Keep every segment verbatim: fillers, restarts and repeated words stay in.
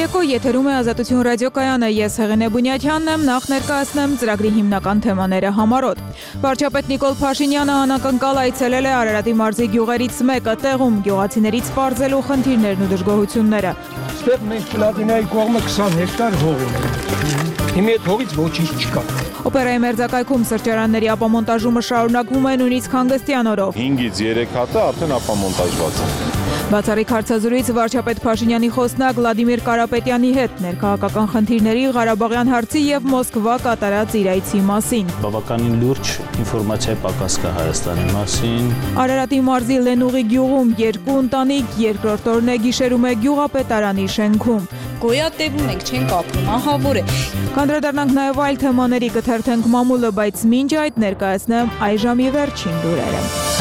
Երեկո եթերում է Ազատություն ռադիոկայանը, ես Հեղինե Բունյաթյանն եմ, նախ ներկայացնեմ ծրագրի հիմնական թեմաները համառոտ։ Վարչապետ Նիկոլ Փաշինյանը անակնկալ այցելել է Արարատի մարզի գյուղերից մեկը, տեղում գյուղացիներից պարզելու խնդիրներն ու դժգոհությունները։ Ստեղ մենք Պլատինայի կողմը քսան հեկտար հող ունենք։ Հիմա այդ հողից ոչինչ չկա։ Օպերայի մերձակայքում սրճարանների ապամոնտաժումը շարունակվում է նույնիսկ հանգստյան օրով։ հինգից երեք հատը արդեն ապամոնտաժված է։ Բացառիկ հարցազրույց վարչապետ Փաշինյանի խոսնակ Վլադիմիր Կարապետյանի հետ ներքաղաքական խնդիրների, Ղարաբաղյան հարցի եւ Մոսկվա կատարած իր այցի մասին։ Բավականին լուրջ ինֆորմացիա պակաս կա Հայաստանի մասին։ Արարատի մարզի Լենուղի գյուղում երկու ընտանիք երկրորդ օրն է գիշերում է գյուղապետարանի շենքում։ Գոյատևում ենք, չենք ապրում, ահավոր է։ Կանդրադառնանք նաև այլ թեմաների, կթերթենք մամուլը, բայց մինչ այդ ներկայացնեմ այժմի վերջին լուրերը։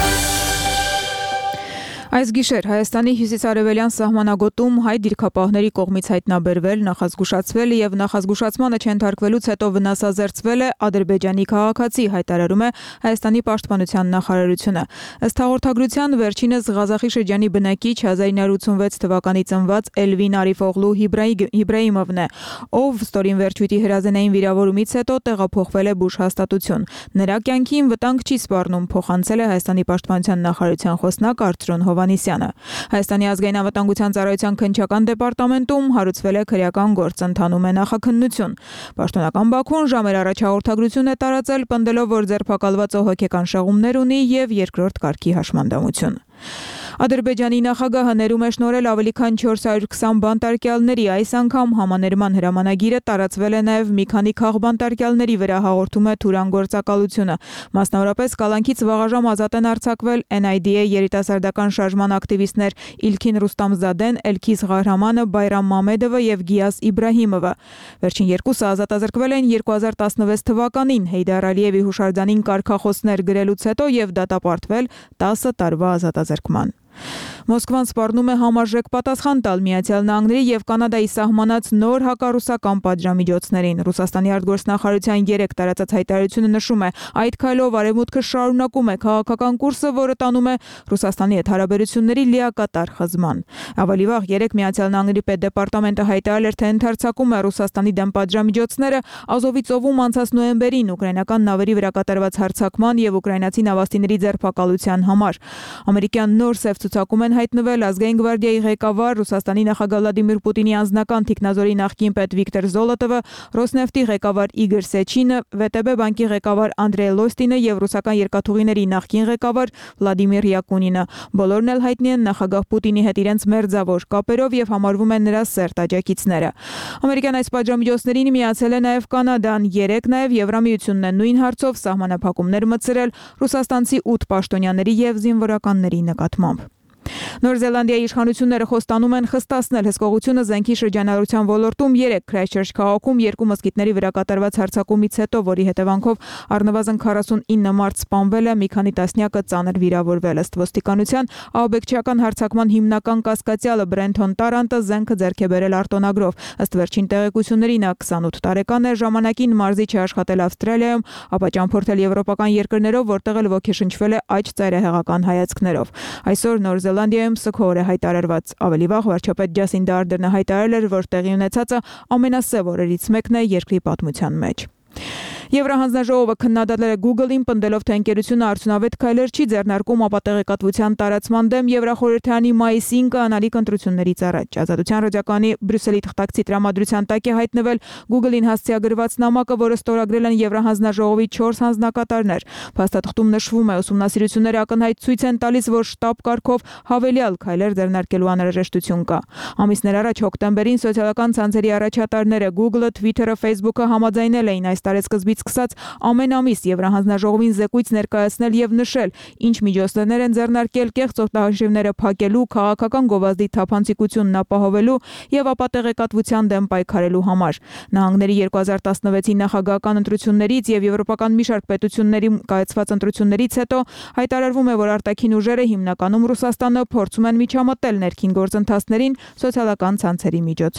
Այս գիշեր Հայաստանի հյուսիսարևելյան սահմանագոտում հայ դիրքապահների կողմից հայտնաբերվել, նախազգուշացվել եւ նախազգուշացմանը չենթարկվելուց հետո վնասազերծվել է Ադրբեջանի քաղաքացի, հայտարարում է Հայաստանի պաշտպանության նախարարությունը։ Ըստ հաղորդագրության վերջինս Ղազախի շրջանի բնակիչ հազար ինը հարյուր ութսունվեց թվականի ծնված Էլվին Արիֆօղլու Իբրահիմովն է, ով ստորին վերջույթի հրազենային վիրավորումից հետո տեղափոխվել է բուժ հաստատություն։ Նրա կյանքին վտանգ չի սպառնում, փոխանցել է Հայաստանի պաշտպանության նախարարության խոսնակ Արծրուն Հովհաննիսյանը։ Հայաստանի ազգային անվտանգության ծառայության քննչական դեպարտամենտում հարուցվել է քրեական գործ, ընթանում է նախաքննություն։ Պաշտոնական Բաքուն ժամեր առաջ հաղորդագրություն է տարածել, պնդելով, որ ձերբակալվածը հոգեկան շեղումներ ունի եւ երկրորդ կարգի հաշմանդամություն։ Ադրբեջանի նախագահը ներում է շնորհել ավելի քան չորս հարյուր քսան բանտարկյալների, այս անգամ համաներման հրամանագիրը տարածվել է նաև մի քանի քաղբանտարկյալների վրա, հաղորդում է Թուրան գործակալությունը։ Մասնավորապես կալանքից վաղաժամ ազատ են արձակվել Էն Այ Դի Էյ երիտասարդական շարժման ակտիվիստներ Իլքին Ռուստամզադեն, Էլքիզ Ղահրամանը, Բայրամ Մամեդովը եւ Գիաս Իբրահիմովը։ Վերջին երկուսը ազատազրկվել են երկու հազար տասնվեց թվականին Հեյդար Ալիևի հուշարձանին կարգախոսներ գրելուց հետո եւ դատապարտվել տասը տարվա ազատազրկման։ Մոսկվան սպառնում է համարժեք պատասխան տալ Միացյալ Նահանգների եւ Կանադայի սահմանած նոր հակառուսական պատժամիջոցներին։ Ռուսաստանի արտգործնախարարության երեք տարածած հայտարարությունը նշում է, այդ քայլով Արևմուտքը շարունակում է քաղաքական կուրսը, որը տանում է Ռուսաստանի հետ հարաբերությունների լիակատար խզման։ Ավելի վաղ երեք Միացյալ Նահանգների պետդեպարտամենտը հայտարարել էր, թե ընդարձակում է Ռուսաստանի դեմ պատժամիջոցները Ազովի ծովում անցած նոյեմբերին ուկրաինական նավերի վրա կատարված հարձակման եւ ուկրաինացի նավաստիների ձերբակալության համար։ Ամերիկյան նոր սև ցուցակում են հայտնվել Ազգային գվարդիայի ղեկավար, Ռուսաստանի նախագահ Վլադիմիր Պուտինի անձնական թիկնազորի նախկին պետ Վիկտոր Զոլոտովը, Ռոսնեֆտի ղեկավար Իգոր Սեչինը, Վե Տե Բե բանկի ղեկավար Անդրեյ Լոստինը եւ ռուսական երկաթուղիների նախկին ղեկավար Վլադիմիր Յակունինը։ Բոլորն էլ հայտնի են նախագահ Պուտինի հետ իրենց մերձավոր կապերով եւ համարվում են նրա սերտ աջակիցները։ Ամերիկան այս պատժամիջոցներին միացել է նաեւ Կանադան, երեք նաեւ Եվրամիությունն է նույն հարցով սահմանափակումներ մտցրել ռուսաստանցի ութ պաշտոնյաների եւ զինվորականների նկատմամբ։ Նոր Զելանդիայի իշխանությունները խոստանում են խստացնել հսկողությունը զենքի շրջանառության ոլորտում երեք Քրայսթչերչ քաղաքում երկու մզկիթների վրա կատարված հարձակումից հետո, որի հետևանքով առնվազն քառասունինը մարդ սպանվել է, մի քանի տասնյակը ծանր վիրավորվել։ Ըստ ոստիկանության, ահաբեկչական հարձակման հիմնական կասկածյալը Բրենթոն Տարանտը զենքը ձեռք է բերել արտոնագրով։ Ըստ վերջին տեղեկությունների նա քսանութ տարեկան է, ժամանակին մարզիչ է աշխատել Ավստրալիայում, ապա ճամփորդել եվրոպական երկրներով, որտեղ էլ ոգեշնչվել է աջ ծայրահեղական հայացքներով։ Այսօր Նոր Զելանդիայում սգոր է հայտարարված։ Ավելի վաղ վարչապետ Ջասինդա Արդերնը հայտարարել էր, որ տեղի ունեցածը ամենասև օրերից մեկն է երկրի պատմության մեջ։ Եվրահանձնաժողովը քննադատել է Google-ին, պնդելով, թե ընկերությունը արդյունավետ քայլեր չի ձեռնարկում ապատեղեկատվության տարածման դեմ Եվրախորհրդարանի մայիսին կանալիք ընտրություններից առաջ։ Ազատության ռադիոկայանի Բրյուսելի թղթակցի տրամադրության տակ է հայտնվել Google-ին հասցեագրված նամակը, որը ստորագրել են Եվրահանձնաժողովի չորս հանձնակատարներ։ Փաստաթղթում նշվում է, ուսումնասիրությունները ակնհայտ ցույց են տալիս, որ շտաբ կարգով հավելյալ քայլեր ձեռնարկելու անհրաժեշտություն կա։ Ամիսներ առաջ հոկտեմբերին սոցիալական ցանցերի առաջատարները Google-ը, Twitter-ը, Facebook-ը համաձայնել էին այս տարեսկզբից սկսած ամեն ամիս Եվրահանձնաժողովին զեկույց ներկայացնել եւ նշել, ինչ միջոցներ են ձեռնարկել կեղծ օգտահաշիվները փակելու, քաղաքական գովազդի թափանցիկությունն ապահովելու եւ ապատեղեկատվության դեմ պայքարելու համար։ Նահանգների երկու հազար տասնվեցի նախագահական ընտրություններից եւ եվրոպական մի շարք պետությունների կայացված ընտրություններից հետո հայտարարվում է, որ արտաքին ուժերը, հիմնականում Ռուսաստանը, փորձում են միջամտել ներքին գործընթացներին սոցիալական ցանցերի միջոցով։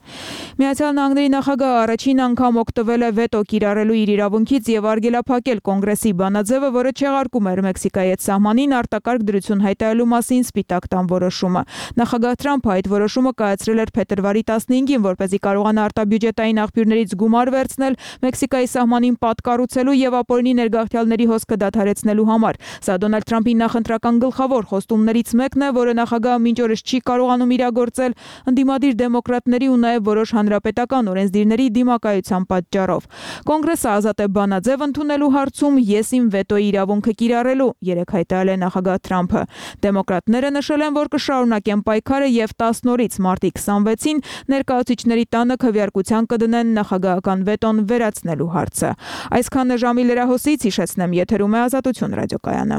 Միացյալ Նահանգների նախագահը առաջին անգամ օգտվել է վետո կիրառելու իր իրավունքից եւ արգելափակել կոնգրեսի բանաձևը, որը չեղարկում էր Մեքսիկայի հետ սահմանին արտակարգ դրություն հայտարարելու մասին Սպիտակ տան որոշումը։ Նախագահ Թրամփը այդ որոշումը կայացրել էր փետրվարի տասնհինգին, որպեսզի կարողանա արտաբյուջետային աղբյուրներից գումար վերցնել Մեքսիկայի սահմանին պատկառուցելու եւ ապօրինի ներգաղթյալների հոսքը դադարեցնելու համար։ Սա Դոնալդ Թրամփի նախընտրական գլխավոր խոստումներից մեկն է, որը նախագահը մինչ օրս չի կարողանում իրագործել ընդդիմադիր դեմոկրատների ու նաեւ որոշ հանրապետական օրենսդիրների դիմակայության պատճառով։ Կոնգրեսը ազատ է բանաձև ընդունելու հարցում ես իմ վետոյի իրավունքը կիրառելու, երեկ հայտարարել է նախագահ Թրամփը։ Դեմոկրատները նշել են, որ կշարունակեն պայքարը եւ տասն օրից մարտի քսանվեցին ներկայացուցիչների տանը քվեարկության կդնեն նախագահական վետոն վերացնելու հարցը։ Այսքանը ժամի լրահոսից հիշեցնեմ, եթերում է Ազատություն ռադիոկայանը։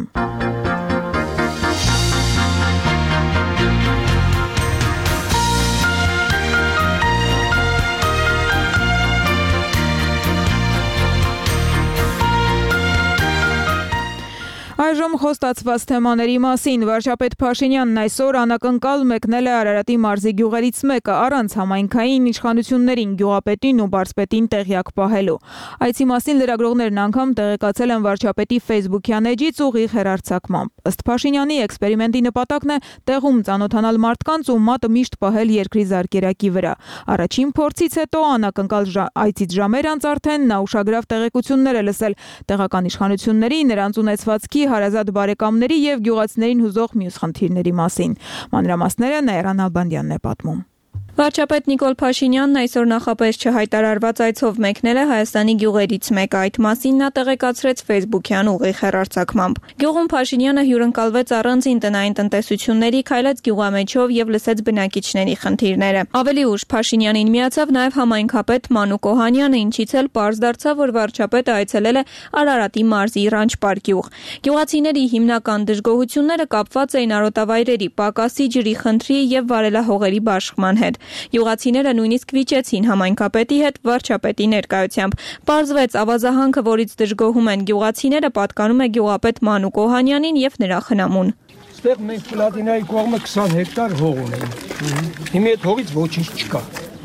Այժմ խոստացված թեմաների մասին վարչապետ Փաշինյանն այսօր անակնկալ մեկնել է Արարատի մարզի գյուղերից մեկը առանց համայնքային իշխանություններին գյուղապետին ու վարչապետին տեղյակ պահելու։ Այցի մասին լրագրողներն անգամ տեղեկացել են վարչապետի Facebook-յան էջից ուղիղ հեռարձակմամբ։ Ըստ Փաշինյանի էքսպերիմենտի նպատակն է տեղում ծանոթանալ մարդկանց ու մատը միշտ պահել երկրի զարկերակի վրա։ Առաջին փորձից հետո անակնկալ այցից ժամեր անց արդեն նա ուշագրավ տեղեկություններ է լսել տեղական իշխանությունների, նրանց ունեցվածքի, հարազատ բարեկամների եւ գյուղացիներին հուզող մյուս խնդիրների մասին։ Մանրամասները Նաիրա Նալբանդյանն է պատմում։ Վարչապետ Նիկոլ Փաշինյանն այսօր նախապես չհայտարարված այցով մեկնել է Հայաստանի գյուղերից մեկը, այդ մասին նա տեղեկացրեց Facebook-յան ուղիղ հեռարձակմամբ։ Գյուղում Փաշինյանը հյուրընկալվեց առանձին տնային տնտեսությունների, քայլեց գյուղամեջով եւ լսեց բնակիչների խնդիրները։ Ավելի ուշ Փաշինյանին միացավ նաեւ համայնքապետ Մանուկ Օհանյանը, ինչից էլ պարզ դարձավ, որ վարչապետը այցելել է Արարատի մարզի Ռանչպար գյուղ։ Գյուղացիների հիմնական դժգոհությունները կապված էին արոտավայրերի պակասի, ջրի խնդրի եւ վարելահողերի բաշխման հետ։ Գյուղացիները նույնիսկ վիճեցին համայնքապետի հետ վարչապետի ներկայությամբ։ Պարզվեց ավազահանքը, որից դժգոհում են գյուղացիները, պատկանում է գյուղապետ Մանուկ Օհանյանին եւ նրա խնամուն։ Այստեղ մենք Պլատինայի կողմը քսան հեկտար հող ունենք։ Հիմա այդ հողից ոչինչ չկա։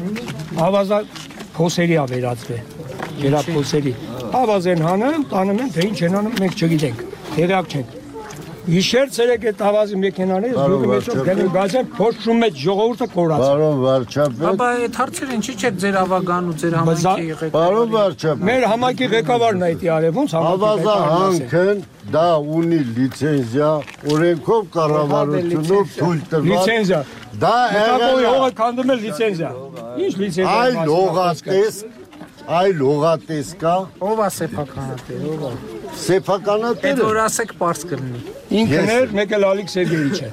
Ավազա փոսերի ա վերածվել։ Երապոսերի։ Ավազեն հանում, տանում են, թե ինչ են անում, մենք չգիտենք։ Տեղյակ չենք։ Իշեր ցերեկ այդ ավազի մեքենաները զուգը մեջով գնում գազեն փոշում մեջ ժողովուրդը կորած։ Պարոն վարչապետ։ Ապա այդ հարցերը ինչի՞ չեք ձեր ավագան ու ձեր համայնքի ղեկավարը։ Պարոն վարչապետ։ Մեր համայնքի ղեկավարն է դա արել, ոնց համայնքի ավազահանքն դա ունի լիցենզիա, օրենքով կառավարությունով թույլ տրված։ Լիցենզիա։ Դա եղել է հողը կանդում է լիցենզիա։ Ինչ լիցենզիա։ Այլ հողատես, այլ հողատես կա։ Ո՞վ է սեփականատեր, ո՞վ է։ Սեփականատերը։ Այդ որ ասեք པարզ կլինի։ Ինքն էր, մեկ էլ Ալիկ Սերգեյիչը։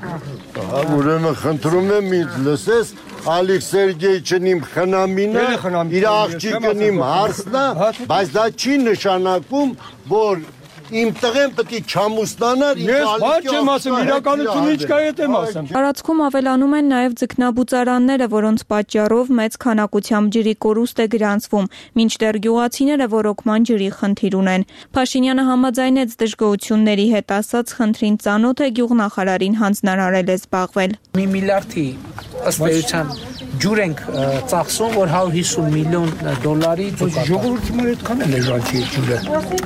Ուրեմն խնդրում եմ ինձ լսես, Ալիկ Սերգեյիչն իմ խնամին է, իր աղջիկն իմ հարսն է, բայց դա չի նշանակում, որ իմ տղեն պետք է չամուսնանար։ Ես բաց չեմ ասում, իրականությունը ինչ կա եթե ասեմ։ Տարածքում ավելանում են նաև ձկնաբուծարանները, որոնց պատճառով մեծ քանակությամբ ջրի կորուստ է գրանցվում, մինչդեռ գյուղացիները ոռոգման ջրի խնդիր ունեն։ Փաշինյանը համաձայնեց դժգոհությունների հետ, ասաց խնդրին ծանոթ է, գյուղնախարարին հանձնարարել է զբաղվել։ Մի միլիարդի ըստ էության ջուր ենք ծախսում, որ հարյուր հիսուն միլիոն դոլարի ժողովուրդը այդքան է լեժանքի ջուրը։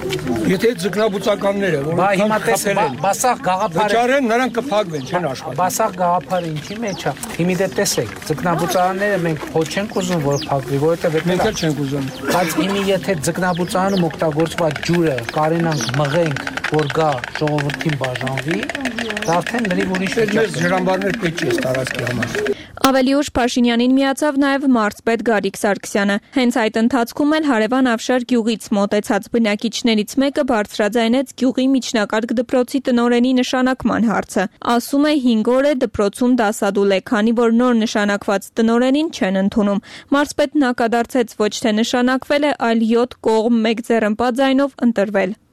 Եթե ձկնաբուծականները, որ հիմա տեսել են, բասախ գաղափարը վճարեն, նրանք կփակվեն, չեն աշխատի։ Բասախ գաղափարը ինչի մեջ է։ Հիմա դե տեսեք, ձկնաբուծարանները մենք ոչ չենք ուզում, որ փակվի, որովհետև մենք էլ չենք ուզում։ Բայց հիմա եթե ձկնաբուծարանում օգտագործված ջուրը կարենանք մղենք, որ գա ժողովրդին բաժանվի, դա արդեն լրիվ ուրիշ է։ Մեզ ջրամբարներ պետք է տարածքի համար։ Ավելի ուշ Փաշինյանին միացավ նաև մարզպետ Գարիկ Սարգսյանը։ Հենց այդ ընթացքում էլ հարևան Ավշար գյուղից մոտեցած բնակիչներից մեկը բարձրաձայնեց գյուղի միջնակարգ դպրոցի տնօրենի նշանակման հարցը։ Ասում է հինգ օր է դպրոցում դասադուլ է, քանի որ նոր նշանակված տնօրենին չեն ընդունում։ Մարզպետն ակադարձեց ոչ թե նշանակվել է, այլ յոթ կողմ մեկ ձեռնպա ձայնով ընտրվել։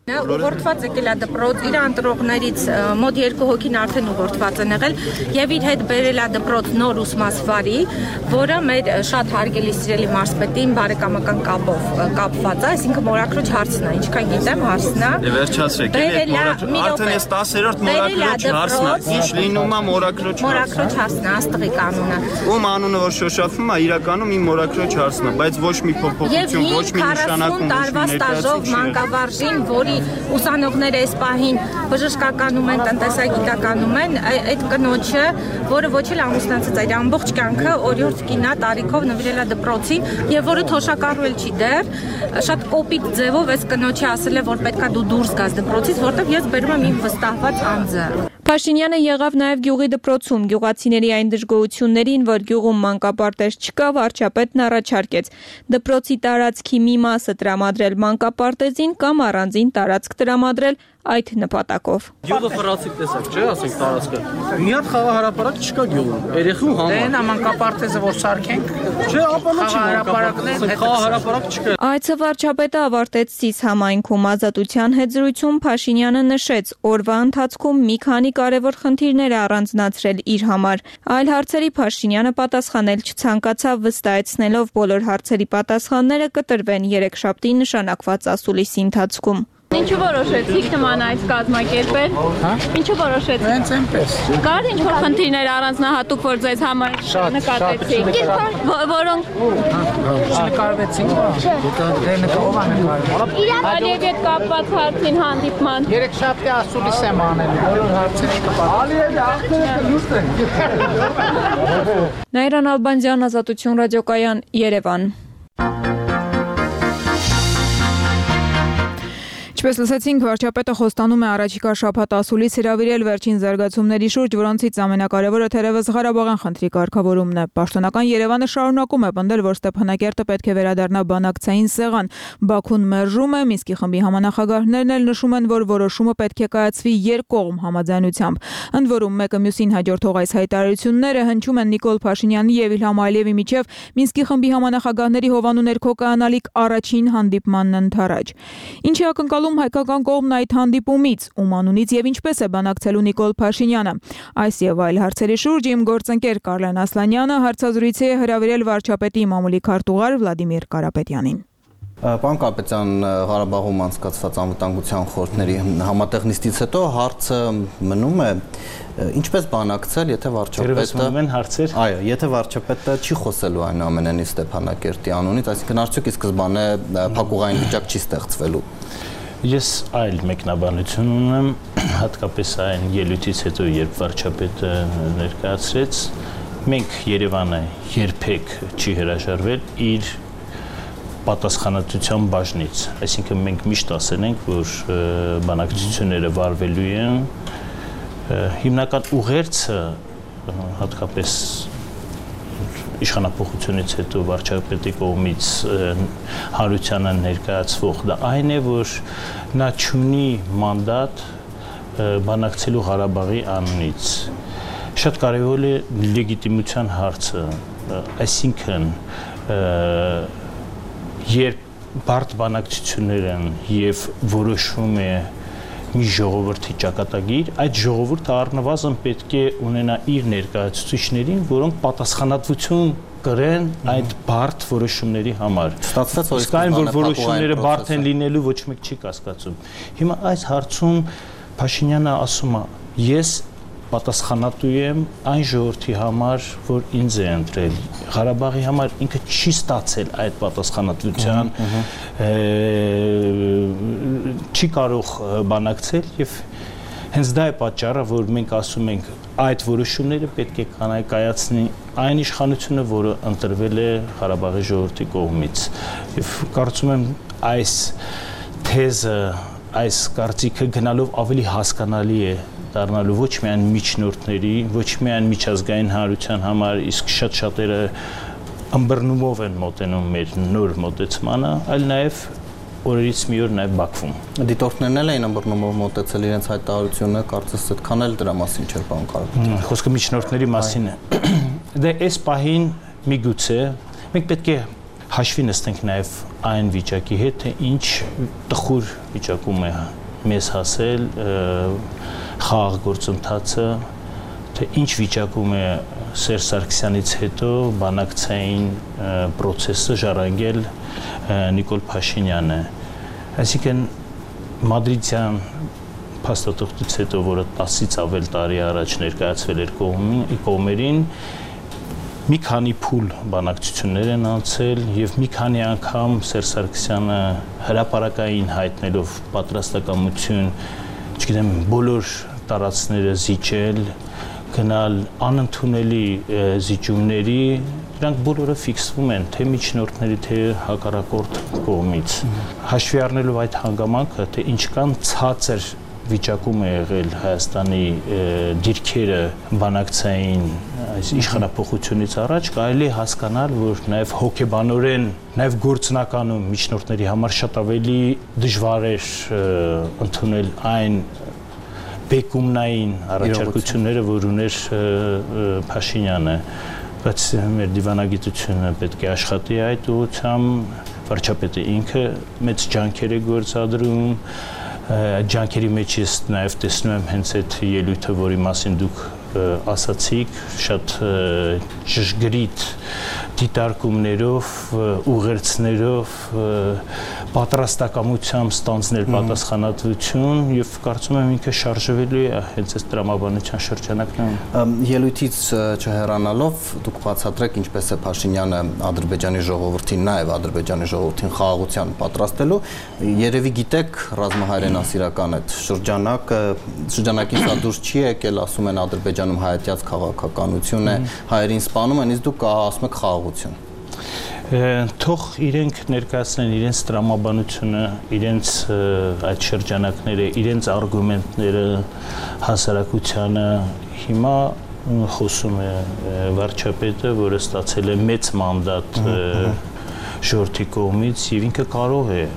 Նա ուղղորդված եկել է դպրոց, իր ընտրողներից մոտ երկու հոգին արդեն ուղղորդված են եղել եւ իր հետ բերել է դպրոց նոր ուսմասվարի, որը մեր շատ հարգելի սիրելի մարզպետին բարեկամական կապով կապված է, այսինքն մորաքրոջ հարցն է, ինչքան գիտեմ հարցն է։ Դե վերջացրեք, արդեն էս տասերորդ մորաքրոջ հարցն է, ինչ լինում է մորաքրոջ հարցը։ Մորաքրոջ հարցն է, աստղի կանոնը։ Ում անունը որ շոշափվում է, իրականում իմ մորաքրոջ հարցն է, բայց ոչ մի փոփոխություն, ոչ մի նշանակում, ոչ մի ներկայացում մանկավարժին, որի ուսանողները այս պահին բժշկականում են, տնտեսագիտականում են, այդ կնոջը, որը ոչ էլ ամուսնացած այդ ամբողջ կյանքը օրիորդ կինա տարիքով նվիրել է դպրոցին եւ որը թոշակառու էլ չի դեռ, շատ կոպիտ ձևով այս կնոջի ասել է, որ պետքա դու դուրս գաս դպրոցից, որտեղ ես բերում եմ իմ վստահված անձը։ Փաշինյանը եղավ նաև գյուղի դպրոցում, գյուղացիների այն դժգոհություններին, որ գյուղում մանկապարտեզ չկա, վարչապետն առաջարկեց դպրոցի տարածքի մի մասը տրամադրել մանկապարտեզին կամ առանձին տարածք տրամադրել այդ նպատակով։ Գյուղը խրացիկ տեսակ չէ, ասենք տարածքը։ Մի հատ խաղահարապարակ չկա գյուղում, երեխու համար։ Դե նա մանկապարտեզը որ սարքենք, չէ, ապա նա չի մանկապարտեզ, խաղահարապարակ չկա։ Այցը վարչապետը ավարտեց Սիս համայնքում ազատության հետ զրույցում Փաշինյանը նշեց, օրվա ընթացքում մի քանի կարևոր խնդիրներ է առանձնացրել իր համար։ Այլ հարցերի Փաշինյանը պատասխանել չցանկացավ, վստահեցնելով բոլոր հարցերի պատասխանները կտրվեն երեքշաբթի նշանակված ասուլիսի ընթացքում։ Ինչու որոշեցիք նման այց կազմակերպել։ Հա? Ինչու որոշեցիք։ Հենց այնպես։ Կար ինչ-որ խնդիրներ առանձնահատուկ, որ ձեզ համար նկատեցիք։ Որոնք նկարվեցին։ Դե նկարով նկարվել։ Ալիև հետ կապված հարցին հանդիպման։ Երեքշաբթի ասուլիս եմ անել, բոլոր հարցերը կպատասխանեմ։ Նաիրան Ալբանդյան, Ազատություն ռադիոկայան, Երևան։ Ինչպես լսեցինք, վարչապետը խոստանում է առաջիկա շաբաթ ասուլիս հրավիրել վերջին զարգացումների շուրջ, որոնցից ամենակարևորը թերևս Ղարաբաղյան խնդրի կարգավորումն է։ Պաշտոնական Երևանը շարունակում է պնդել, որ Ստեփանակերտը պետք է վերադառնա բանակցային սեղան։ Բաքուն մերժում է, Մինսկի խմբի համանախագահներն էլ նշում են, որ որոշումը պետք է կայացվի երկկողմ համաձայնությամբ։ Ընդ որում, մեկը մյուսին հաջորդող այս հայտարարությունները հնչում են Նիկոլ Փաշինյանի եւ Իլհամ Ալիևի միջև Մինսկի խմբի համանախագահների Հովանու ներքո կայանալիք առաջին հանդիպմանն ընդառաջ։ Ինչի ակնկալում հայկական կողմն այդ հանդիպումից, ում անունից եւ ինչպես է բանակցելու Նիկոլ Փաշինյանը։ Այս եւ այլ հարցերի շուրջ իմ գործընկեր Կարլեն Ասլանյանը հարցազրույցի է հրավիրել վարչապետի մամուլի քարտուղար Վլադիմիր Կարապետյանին։ Պարոն Կարապետյան, Ղարաբաղում անցկացված անվտանգության խորհուրդների համատեղ նիստից հետո հարցը մնում է ինչպես բանակցել, եթե վարչապետը հարցեր։ Այո, եթե վարչապետը չի խոսելու այնուամենայնիվ Ստեփանակերտի անունից, այսինքն արդյոք ի սկզբանե փակուղային վիճակ չի ստեղծվելու։ Ես այլ մեկնաբանություն ունեմ, հատկապես այն ելույթից հետո, երբ վարչապետը ներկայացրեց, մենք Երևանը երբեք չի հրաժարվել իր պատասխանատվության բաժնից, այսինքն մենք միշտ ասել ենք, որ բանակցությունները վարվելու են, հիմնական ուղերձը հատկապես իշխանապողությունից հետո վարչապետի կողմից հանրությանը ներկայացվող դա այն է, որ նա չունի մանդատ բանակցելու Ղարաբաղի անունից։ Շատ կարևոր է լեգիտիմության հարցը, այսինքն երբ բարդ բանակցություններ են եւ որոշում է մի ժողովրդի ճակատագիր, այդ ժողովուրդը առնվազն պետք է ունենա իր ներկայացուցիչներին, որոնք պատասխանատվություն կրեն այդ բարդ որոշումների համար։ Ստացվեց, որ իսկ այն, որ որոշումները բարդ են լինելու, ոչ մեկ չի կասկածում։ Հիմա այս հարցում Փաշինյանը ասում է, ես պատասխանատու եմ այն ժողովրդի համար, որ ինձ է ընտրել։ Ղարաբաղի համար ինքը չի ստացել այդ պատասխանատվության, չի կարող բանակցել եւ հենց դա է պատճառը, որ մենք ասում ենք այդ որոշումները պետք է կայացնի այն իշխանությունը, որը ընտրվել է Ղարաբաղի ժողովրդի կողմից։ Եվ կարծում եմ այս թեզը, այս կարծիքը գնալով ավելի հասկանալի է դառնալու ոչ միայն միջնորդների, ոչ միայն միջազգային հանրության համար, իսկ շատ շատերը ըմբռնումով են մոտենում մեր նոր մոտեցմանը, այլ նաև օրերից մի օր նաև Բաքվում։ Դիտորդներն էլ էին ըմբռնումով մոտեցել իրենց հայտարարությունը, կարծես այդքան էլ դրա մասին չէր պարոն Կարապետյան։ Խոսքը միջնորդների մասին է։ Դե այս պահին միգուցե մենք պետք է հաշվի նստենք նաև այն վիճակի հետ, թե ինչ տխուր վիճակում է մեզ հասել խաղաղ գործընթացը, թե ինչ վիճակում է Սերժ Սարգսյանից հետո բանակցային process-ը ժառանգել Նիկոլ Փաշինյանը։ Այսինքն մադրիդյան փաստաթղթից հետո, որը տասից ավել տարի առաջ ներկայացվել էր կողմերին, մի քանի փուլ բանակցություններ են անցել եւ մի քանի անգամ Սերժ Սարգսյանը հրապարակային հայտնելով պատրաստակամություն, չգիտեմ, բոլոր տարածքները զիջել, գնալ անընդունելի զիջումների, դրանք բոլորը ֆիքսվում են թե միջնորդների, թե հակառակորդ կողմից։ Հաշվի առնելով այդ հանգամանքը, թե ինչքան ցածր վիճակում է եղել Հայաստանի դիրքերը բանակցային այս իշխանափոխությունից առաջ, կարելի է հասկանալ, որ նաև հոգեբանորեն, նաև գործնականում միջնորդների համար շատ ավելի դժվար էր ընդունել այն բեկումնային առաջարկությունները, որ ուներ Փաշինյանը, բայց մեր դիվանագիտությունը պետք է աշխատի այդ ուղղությամբ, վարչապետը ինքը մեծ ջանքեր է գործադրում, ջանքերի մեջ ես նաև տեսնում եմ հենց այդ ելույթը, որի մասին դուք ասացիք, շատ ճշգրիտ դիտարկումներով, ուղերձներով, պատրաստակամությամբ ստանձնել պատասխանատվություն եւ կարծում եմ ինքը շարժվելու է հենց այս տրամաբանության շրջանակներում։ Ելույթից չհեռանալով դուք բացատրեք ինչպես է Փաշինյանը Ադրբեջանի ժողովրդին, նաեւ Ադրբեջանի ժողովրդին խաղաղության պատրաստելու, երևի գիտեք ռազմահայրենասիրական այդ շրջանակը, շրջանակից դա դուրս չի եկել, ասում են Ադրբեջանում հայատյաց քաղաքականություն է, հայերին սպանում են, իսկ դուք ասում եք խաղաղություն։ Թող իրենք ներկայացնեն իրենց տրամաբանությունը, իրենց այդ շրջանակները, իրենց արգումենտները հասարակությանը, հիմա խոսում է վարչապետը, որը ստացել է մեծ մանդատ ժողովրդի կողմից եւ ինքը կարող է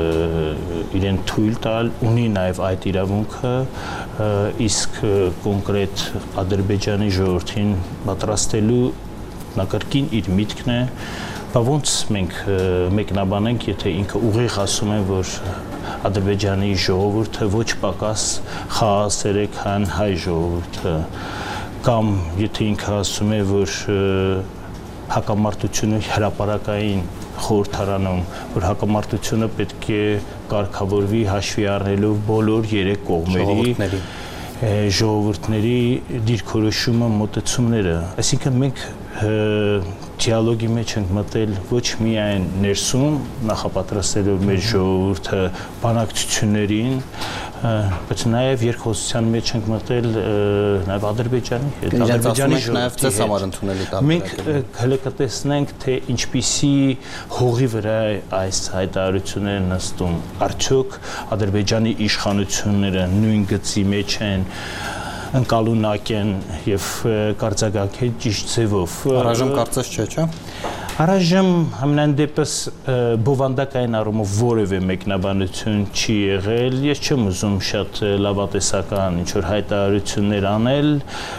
իրեն թույլ տալ, ունի նաեւ այդ իրավունքը, իսկ կոնկրետ Ադրբեջանի ժողովրդին պատրաստելու նակրկին իր միտքն է, բա ոնց մենք մեկնաբանենք, եթե ինքը ուղիղ ասում է, որ Ադրբեջանի ժողովուրդը ոչ պակաս խաղաղասեր է, քան հայ ժողովուրդը, կամ եթե ինքը ասում է, որ հակամարտությունը հրապարակային խորհրդարանում, որ հակամարտությունը պետք է կարգավորվի հաշվի առնելով բոլոր երեք կողմերի ժողովուրդների դիրքորոշումը, մոտեցումները, այսինքն մենք դիալոգի մեջ ենք մտել ոչ միայն ներսում նախապատրաստելով մեր ժողովուրդը բանակցություններին, բայց նաև երկխոսության մեջ ենք մտել նաև Ադրբեջանի հետ, Ադրբեջանի ժողովրդի հետ։ Մենք հələ կտեսնենք, թե ինչպիսի հողի վրա այս հայտարարությունները նստում, արդյոք Ադրբեջանի իշխանությունները նույն գծի մեջ են, ընկալունակ են եւ կարծակակել ճիշտ ձևով։ Առայժմ կարծես չէ, չէ՞։ Առայժմ համենայն դեպս բովանդակային առումով որևէ մեկնաբանություն չի եղել, ես չեմ ուզում շատ լավատեսական ինչ-որ հայտարարություններ անել,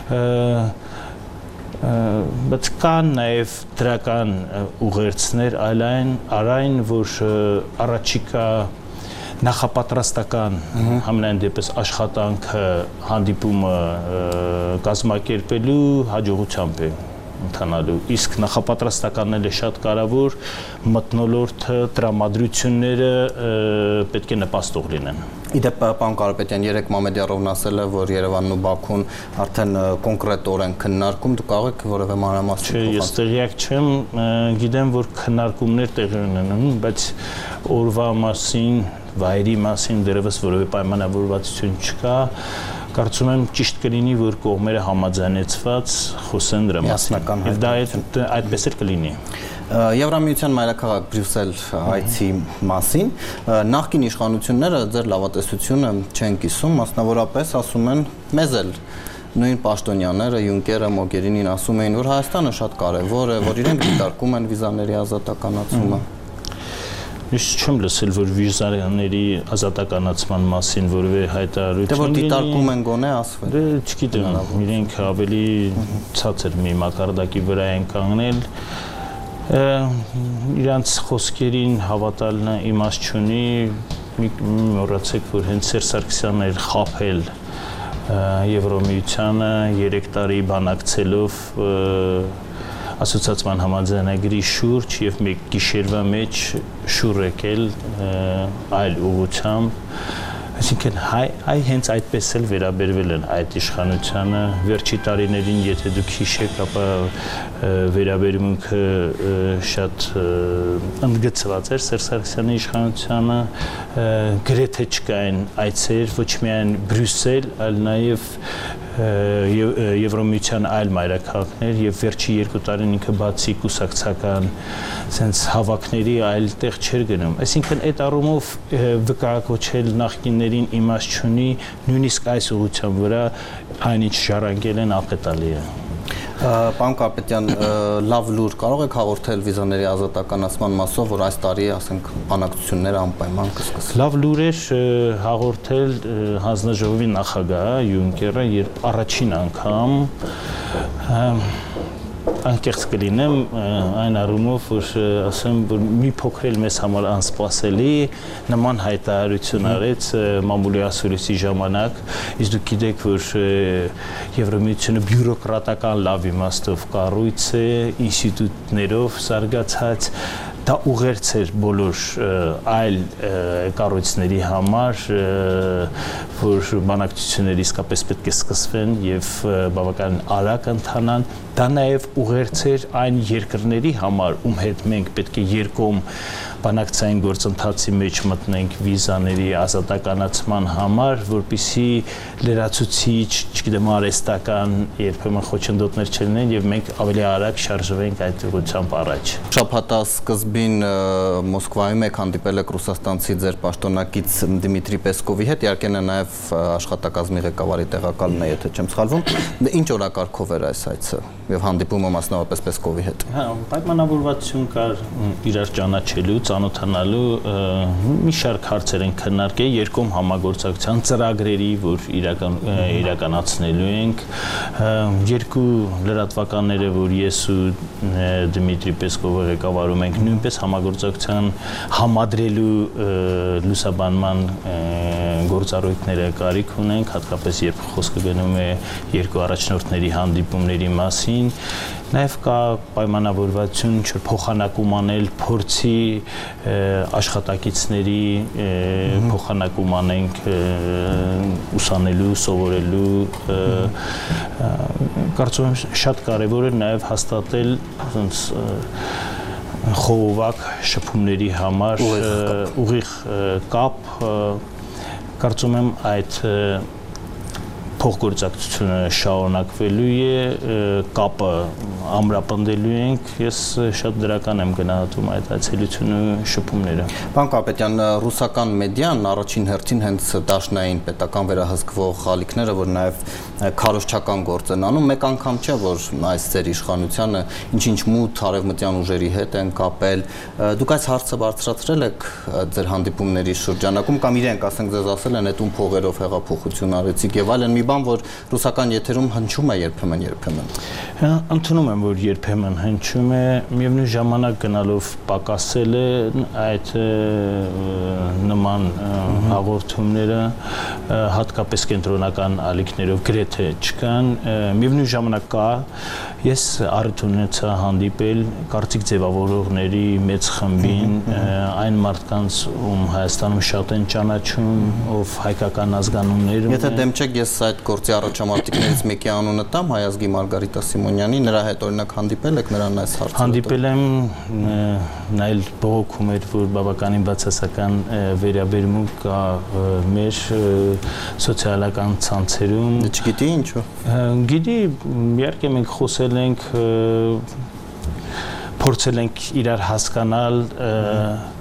բայց կան նաև դրական ուղերձներ այլայն, արայն, որ առաջիկա նախապատրաստական համենայն դեպս աշխատանքը հանդիպումը կազմակերպելու հաջողությամբ է ընթանալու, իսկ նախապատրաստականն էլ է շատ կարևոր, մթնոլորտը, տրամադրությունները պետք է նպաստող լինեն։ Իդեպ պարոն Կարապետյան, երեք Մամեդյարովն ասել է, որ Երևանն ու Բաքուն արդեն կոնկրետորեն քննարկում, դուք կարող եք որևէ մանրամասն փոխանցել։ Չէ, ես տեղյակ չեմ, գիտեմ, որ քննարկումներ տեղի ունենում, բայց օրվա մասին, վայրի մասին դեռևս որևէ պայմանավորվածություն չկա։ Կարծում եմ ճիշտ կլինի, որ կողմերը համաձայնեցված խոսեն դրա մասին։ Եվ դա այդպես էլ կլինի։ Եվրամիության մայրաքաղաք Բրյուսել այցի մասին նախկին իշխանությունները ձեր լավատեսությունը չեն կիսում, մասնավորապես ասում են մեզ էլ նույն պաշտոնյաները, Յունկերը, Մոգերինին ասում էին, որ Հայաստանը շատ կարևոր է, որ իրենք դիտարկում են վիզաների ազատականացումը։ Ես չեմ լսել, որ վիզաների ազատականացման մասին որևէ հայտարարություն լինի։ Դե որ դիտարկում են գոնե ասվել։ Դե չգիտեմ, իրենք ավելի ցածր մի մակարդակի վրա են կանգնել։ Իրանց խոսքերին հավատալն իմաստ չունի, մի մոռացեք, որ հենց Սերժ Սարգսյանն էր խաբել Եվրոմիությանը երեք տարի բանակցելով ասոցիացիան համաձայնագրի շուրջ եւ մեկ գիշերվա մեջ շուռ եկել այլ ուղղությամբ, այսինքն հայ այ հենց այդպես էլ վերաբերվել են այդ իշխանությանը վերջի տարիներին, եթե դուք հիշեք, ապա վերաբերմունքը շատ ընդգծված էր Սերժ Սարգսյանի իշխանությանը, գրեթե չկային այցեր ոչ միայն Բրյուսել, այլ նաև Եվրոմիության այլ մայրաքաղաքներ եւ վերջի երկու տարին ինքը բացի կուսակցական sense հավաքների այլ տեղ չէր գնում, այսինքն այդ առումով վկայակոչել նախկիններին իմաստ չունի, նույնիսկ այս ուղղության վրա այնինչ ժառանգել են աղետալի է։ Պարոն Կարապետյան, լավ լուր կարող եք հաղորդել վիզաների ազատականացման մասով, որ այս տարի, ասենք, բանակցությունները անպայման կսկսեն։ Լավ լուր էր հաղորդել հանձնաժողովի նախագահ Յունկերը, երբ առաջին անգամ անկեղծ կլինեմ այն առումով, որ ասեմ, որ մի փոքր էլ մեզ համար անսպասելի նման հայտարարություն արեց մամուլի ասուլիսի ժամանակ, իսկ դուք գիտեք, որ Եվրոմիությունը բյուրոկրատական լավ իմաստով կառույց է, ինստիտուտներով զարգացած, դա ուղերձ էր բոլոր այլ կառույցների համար, որ բանակցությունները իսկապես պետք է սկսվեն եւ բավական արագ ընթանան, դա նաեւ ուղերձ էր այն երկրների համար, ում հետ մենք պետք է երկում բանակցային գործընթացի մեջ մտնենք վիզաների ազատականացման համար, որպեսզի լրացուցիչ, չգիտեմ, արհեստական երբեմն խոչընդոտներ չլինեն եւ մենք ավելի արագ շարժվենք այդ ուղղությամբ առաջ։ Շաբաթա սկզբին Մոսկվայում եք հանդիպել եք ռուսաստանցի ձեր պաշտոնակից Դմիտրի Պեսկովի հետ, իհարկե նա նաեւ աշխատակազմի ղեկավարի տեղակալն է, եթե չեմ սխալվում։ Ինչ օրակարգով էր այս այցը եւ հանդիպումը մասնավորապես Պեսկովի հետ։ Հա, պայմանավորվածություն կար իրար ճանաչելու, ծանոթանալու, մի շարք հարցեր են քննարկել երկում համագործակցության ծրագրերի, որ իրական իրականացնելու ենք, երկու լրատվականները, որ ես ու Դմիտրի Պեսկովը ղեկավարում ենք, նույնպես համագործակցության համադրելու լուսաբանման գործառույթները կարիք ունենք, հատկապես երբ խոսքը գնում է երկու առաջնորդների հանդիպումների մասին, նաև կա պայմանավորվածություն ինչ փոխանակում անել փորձի աշխատակիցների փոխանակում անենք ուսանելու, սովորելու, կարծում եմ շատ կարևոր է նաև հաստատել ասենց խողովակ շփումների համար ուղիղ կապ, կարծում եմ այդ փոխգործակցությունը շարունակվելու է, կապը ամրապնդելու ենք, ես շատ դրական եմ գնահատում այդ այցելությունը շփումները։ Պարոն Կարապետյան, ռուսական մեդիան առաջին հերթին հենց դաշնային պետական վերահսկվող ալիքները, որ նաև քարոզչական գործ են անում, մեկ անգամ չէ, որ այս ձեր իշխանությանը ինչ-ինչ մութ արևմտյան ուժերի հետ են կապել, դուք այս հարցը բարձրացրել եք ձեր հանդիպումների շրջանակում կամ իրենք, ասենք, ձեզ ասել են, այդ ում փողերով հեղափոխություն արեցիք եւ այլն, մի բան, որ ռուսական եթերում հնչում է երբեմն երբեմն։ Ընդունում եմ, որ երբեմն հնչում է, միևնույն ժամանակ գնալով պակասել է այդ նման հաղորդումները, հատկապես կենտրոնական ալիքներով գրեթե չկան, միևնույն ժամանակ կա, ես առիթ ունեցա հանդիպել կարծիք ձևավորողների մեծ խմբին, այն մարդկանց, ում Հայաստանում շատ են ճանաչում, ով հայկական ազգանուններ ունեն։ Եթե դեմ չեք, ես այդ գործի առաջամարտիկներից մեկի անունը տամ, Հայազգի Մարգարիտա Սիմոնյանի, նրա հետ օրինակ հանդիպել եք նրան այս հարցը։ Հանդիպել եմ, նա էլ բողոքում էր, որ բավականին բացասական վերաբերմունք կա մեր սոցիալական ցանցերում։ Չգիտի ինչու։ Գիտի, իհարկե մենք խոսել ենք, փորձել ենք իրար հասկանալ,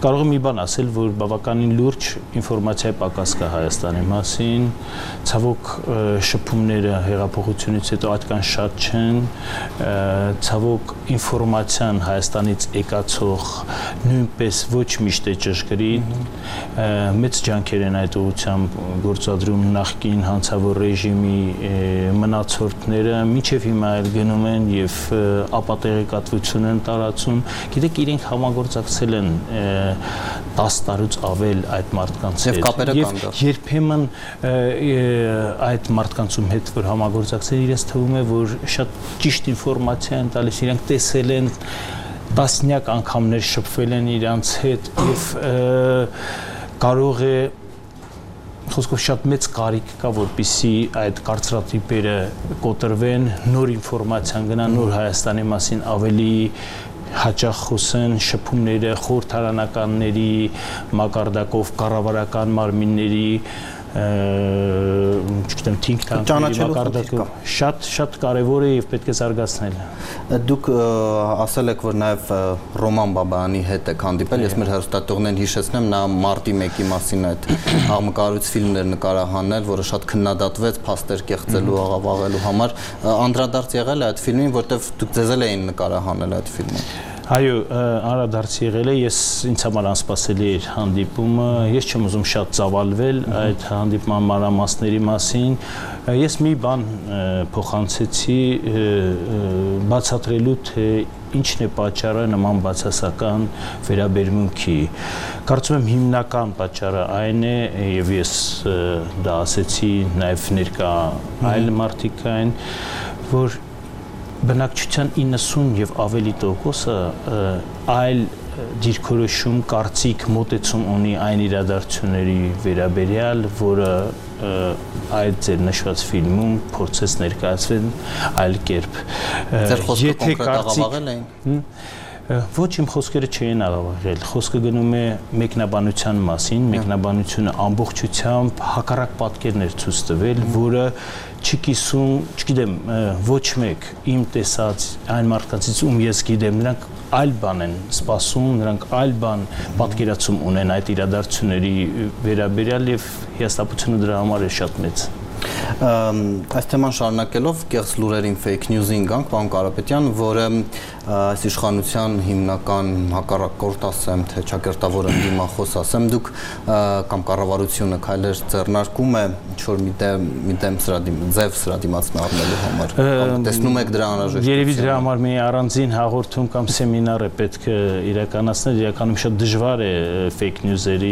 կարող եմ մի բան ասել, որ բավականին լուրջ ինֆորմացիա պակաս կա Հայաստանի մասին, ցավոք շփումները հեղափոխությունից հետո այդքան շատ չեն, ցավոք ինֆորմացիան Հայաստանից եկածող նույնպես ոչ միշտ է ճշգրիտ, մեծ ջանքեր են այդ ուղղությամբ գործադրում նախկին հանցավոր ռեժիմի մնացորդները, մինչև հիմա էլ գնում են եւ ապատեղեկատվություն են տարածում, գիտեք իրենք համագործակցել են տասը տարուց ավել այդ մարդկանց հետ։ Եվ կապերը կան դա։ Երբեմն այդ մարդկանցում հետ որ համագործակցել իրենց թվում է, որ շատ ճիշտ ինֆորմացիա են տալիս, իրենք տեսել են տասնյակ անգամներ շփվել են իրենց հետ եւ կարող է խոսքով շատ մեծ կարիք կա, որպեսզի այդ կարծրատիպերը կոտրվեն, նոր ինֆորմացիան գնա, նոր Հայաստանի մասին ավելի հաճախ խոսեն, շփումները խորհրդարանականների մակարդակով կառավարական մարմինների չգիտեմ think tank-ների մակարդակով շատ շատ կարևոր է եւ պետք է զարգացնել։ Դուք ասել եք, որ նաեւ Ռոման Բաբայանի հետ եք հանդիպել, ես մեր հեռուստատողներին հիշեցնեմ, նա մարտի մեկի մասին այդ աղմկարույց ֆիլմներ նկարահանել, որը շատ քննադատվեց փաստեր կեղծելու, աղավաղելու համար, անդրադարձ եղել է այդ ֆիլմին, որտեվ դուք ձեզ էլ էին նկարահանել այդ ֆիլմը։ Այո, անդրադարձ եղել է, ես ինձ համար անսպասելի էր հանդիպումը, ես չեմ ուզում շատ ծավալվել այդ հանդիպման մանրամասների մասին, ես մի բան փոխանցեցի բացատրելու, թե ինչն է պատճառը նման բացասական վերաբերմունքի։ Կարծում եմ հիմնական պատճառը այն է, եւ ես դա ասեցի նաեւ ներկա այլ մարդիկ կային, որ բնակչության իննսուն եւ ավելի տոկոսը այլ դիրքորոշում, կարծիք, մոտեցում ունի այն իրադարձությունների վերաբերյալ, որը այդ ձեր նշված ֆիլմում փորձեց ներկայացվել այլ կերպ։ Ձեր խոսքը կոնկրետ աղավաղել էին։ Ոչ իմ խոսքերը չէին աղավաղել, խոսքը գնում է մեկնաբանության մասին, մեկնաբանությունը ամբողջությամբ հակառակ պատկերներ ցույց տվել, որը չկիսում, չգիտեմ, ոչ մեկ իմ տեսած այն մարդկանցից, ում ես գիտեմ, նրանք այլ բան են սպասում, նրանք այլ բան պատկերացում ունեն այդ իրադարձությունների վերաբերյալ եւ հիասթափությունը դրա համար է շատ մեծ։ Այս թեման շարունակելով կեղծ լուրերին fake news-ին գանք, պարոն Կարապետյան, որը այս իշխանության հիմնական հակառակորդ ասեմ, թե ճակերտավոր ընդդիմախոս ասեմ, դուք կամ կառավարությունը քայլեր ձեռնարկում է ինչ-որ մի դեմ ձև սրա դիմացն առնելու համար, տեսնում եք դրա անհրաժեշտությունը։ Երևի դրա համար մի առանձին հաղորդում կամ սեմինար է պետք է իրականացնել, իրականում շատ դժվար է fake news-երի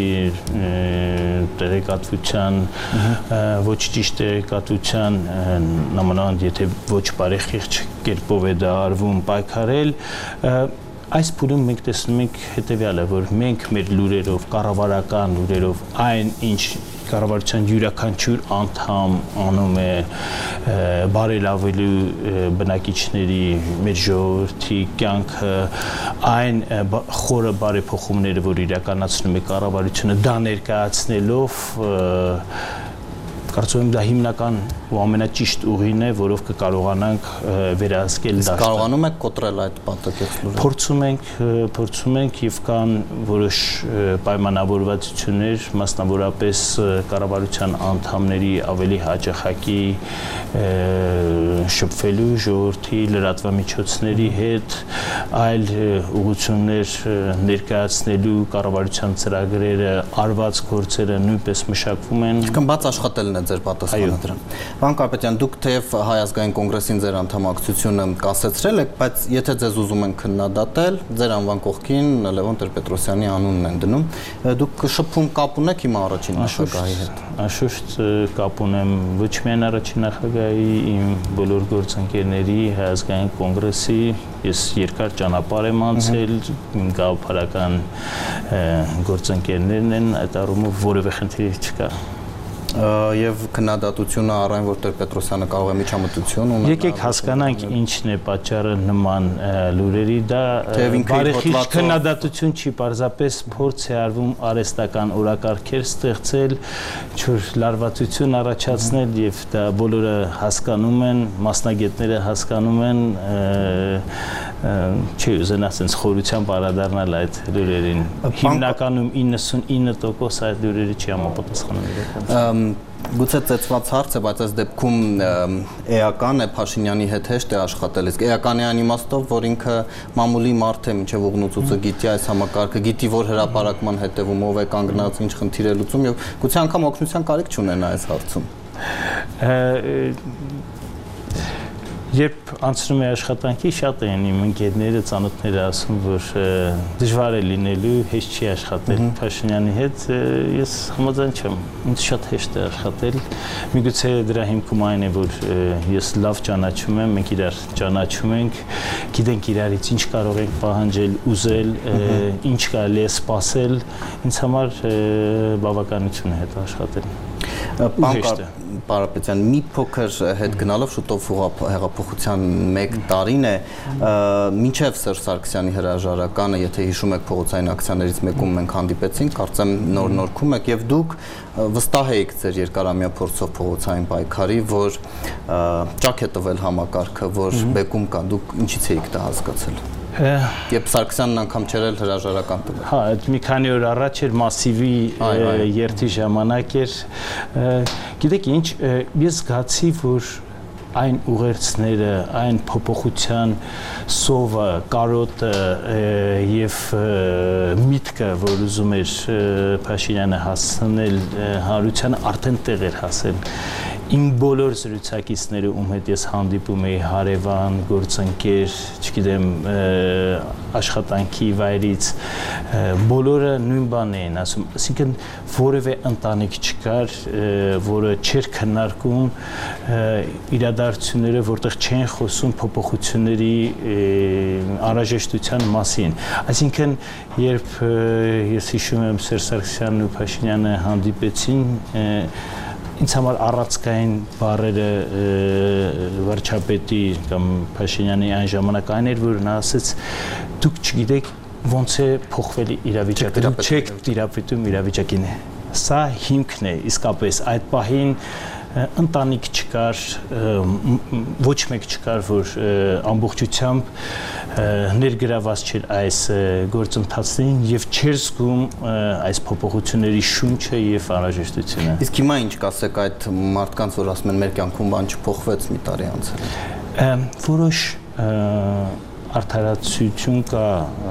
տեղեկատվության, ոչ ճիշտ տեղեկատվության, նամանավանդ եթե ոչ բարեխիղճ կերպով է դա արվում պայքարել, այս փուլում մենք տեսնում ենք հետևյալը, որ մենք մեր լուրերով, կառավարական լուրերով, այն ինչ կառավարության յուրաքանչյուր անդամ անում է բարելավելու բնակիչների մեր ժողովրդի կյանքը, այն խորը բարեփոխումները, որ իրականացնում է կառավարությունը, դա ներկայացնելով կարծում եմ դա հիմնական ու ամենաճիշտ ուղին է, որով կկարողանանք վերահսկել դաշտը։ Կարողանում եք կոտրել այդ պատակեխ լուրերը։ Փորձում ենք, փորձում ենք եւ կան որոշ պայմանավորվածություններ, մասնավորապես կառավարության անդամների ավելի հաճախակի շփվելու ժողովրդի լրատվամիջոցների հետ, այլ ուղղություններ ներկայացնելու կառավարության ծրագրերը, արված գործերը նույնպես մշակվում են։ Կամ բաց աշխատելն է ձեր պատասխանը դրան։ Պարոն Կարապետյան, դուք թեև Հայ ազգային կոնգրեսին ձեր անդամակցությունը կասեցրել եք, բայց եթե ձեզ ուզում են քննադատել, ձեր անվան կողքին Լևոն Տեր-Պետրոսյանի անունն են դնում, դուք շփում կապ ունեք հիմա առաջին նախագահի հետ։ Անշուշտ կապ ունեմ ոչ միայն առաջին նախագահի, իմ բոլոր գործընկերների, Հայ ազգային կոնգրեսի, ես երկար ճանապարհ եմ անցել, իմ գաղափարական գործընկերներն են, այդ առումով որևէ խնդիր չկա։ Եվ քննադատությունը առայն որ Տեր-Պետրոսյանը կարող է միջամտություն ունենալ։ Եկեք հասկանանք ինչն է պատճառը նման լուրերի, դա բարեխիղճ քննադատություն չի, պարզապես փորձ է արվում արհեստական օրակարգեր ստեղծել, ինչ-որ լարվածություն առաջացնել եւ դա բոլորը հասկանում են, մասնագետները հասկանում են, չի ուզենա sense խորությամբ անդրադառնալ այդ լուրերին։ Հիմնականում ninety-nine տոկոս այդ լուրերի չի համապատասխանում իրական։ Գուցե ծեծված հարց է, բայց այս դեպքում էական է Փաշինյանի հետ հեշտ է աշխատել։ Իսկ էականի այն իմաստով, որ ինքը մամուլի մարդ է, մինչև ուղնուցուցը գիտի այս համակարգը, գիտի, որ հրապարակման հետևում ով է կանգնած, ինչ խնդիր է լուծում եւ գուցե անգամ օգնության կարիք չունենա այս հարցում։ Երբ անցնում է աշխատանքի, շատ են իմ ընկերները, ծանոթները ասում, որ դժվար է լինելու, հեշտ չի աշխատել Փաշինյանի հետ, ես համաձայն չեմ, ինձ շատ հեշտ է աշխատել, միգուցե դրա հիմքում այն է, որ ես լավ ճանաչում եմ, մենք իրար ճանաչում ենք, գիտենք իրարից ինչ կարող ենք պահանջել, ուզել, ինչ կարելի է սպասել, ինձ համար բավականություն է հետ աշխատել։ Պան Պարապետյան, մի փոքր հետ գնալով շուտով հեղափոխության մեկ տարին է, մինչև Սերժ Սարգսյանի հրաժարականը, եթե հիշում եք փողոցային ակցիաներից մեկում մենք հանդիպեցինք, կարծեմ նոր-նորքում եք եւ դուք վստահ եք ձեր երկարամյա փորձով փողոցային պայքարի, որ ճաք է տվել համակարգը, որ բեկում կա, դուք ինչից եք դա հասկացել։ Երբ Սարգսյանն անգամ չերել հրաժարական տվել։ Հա, այդ մի քանի օր առաջ էր մասիվի երթի ժամանակ էր։ Գիտեք ինչ, ես զգացի, որ այն ուղերձները, այն փոփոխության սովը, կարոտը եւ միտքը, որ ուզում էր Փաշինյանը հասնել հանրությանը, արդեն տեղ էր հասել։ Իմ բոլոր զրուցակիցները, ում հետ ես հանդիպում էի հարևան, գործընկեր, չգիտեմ, աշխատանքի վայրից, բոլորը նույն բանն էին ասում, այսինքն որևէ ընտանիք չկար, որը չէր քննարկում իրադարձությունները, որտեղ չեն խոսում փոփոխությունների անհրաժեշտության մասին։ Այսինքն, երբ ես հիշում եմ Սերժ Սարգսյանն ու Փաշինյանը հանդիպեցին, ինձ համար առածկային բառերը վարչապետի կամ Փաշինյանի այն ժամանակ այն էր, որ նա ասեց, դուք չգիտեք ոնց է փոխվել իրավիճակը, դուք չեք տիրապետում իրավիճակին։ Սա հիմքն է, իսկապես այդ պահին ընտանիք չկար, ոչ մեկ չկար, որ ամբողջությամբ ներգրաված չէր այս գործընթացներին եւ չէր զգում այս փոփոխությունների շունչը եւ անհրաժեշտությունը։ Իսկ հիմա ինչ կասեք այդ մարդկանց, որ ասում են մեր կյանքում բան չփոխվեց մի տարի անց։ Որոշ արդարացություն կա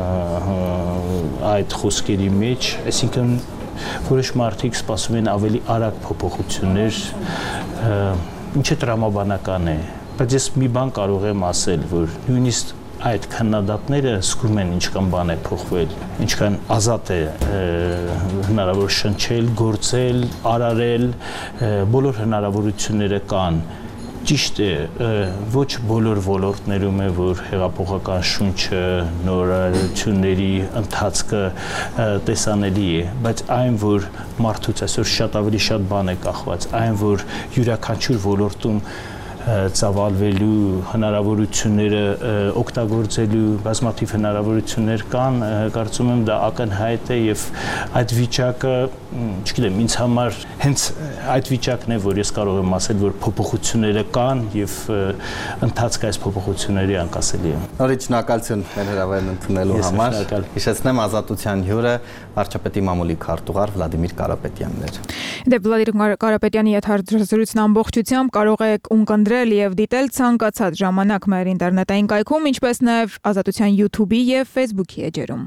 այդ խոսքերի մեջ, այսինքն որոշ մարդիկ սպասում են ավելի արագ փոփոխություններ, ինչը տրամաբանական է, բայց ես մի բան կարող եմ ասել, որ նույնիսկ այդ քննադատները զգում են ինչքան բան է փոխվել, ինչքան ազատ է հնարավոր շնչել, գործել, արարել, բոլոր հնարավորությունները կան։ Ճիշտ է, ոչ բոլոր ոլորտներում է, որ հեղափոխական շունչը, նորարարությունների ընթացքը տեսանելի է, բայց այն, որ մարդուց այսօր շատ ավելի շատ բան է կախված, այն, որ յուրաքանչյուր ոլորտում ծավալվելու հնարավորությունները օգտագործելու բազմաթիվ հնարավորություններ կան, կարծում եմ դա ակնհայտ է եւ այդ վիճակը, չգիտեմ, ինձ համար հենց այդ վիճակն է, որ ես կարող եմ ասել, որ փոփոխությունները կան եւ ընթացքը այս փոփոխությունների անկասելի է։ Նորից շնորհակալություն մեր հրավերն ընդունելու համար։ Հիշեցնեմ ազատության հյուրը վարչապետի մամուլի քարտուղար Վլադիմիր Կարապետյանն էր։ Դե Վլադիմիր Կարապետյանի հետ հարցազրույցն ամբողջությամբ կարող եք ունկնդրել եւ դիտել ցանկացած ժամանակ մեր ինտերնետային կայքում, ինչպես նաեւ Ազատության YouTube-ի եւ Facebook-ի էջերում։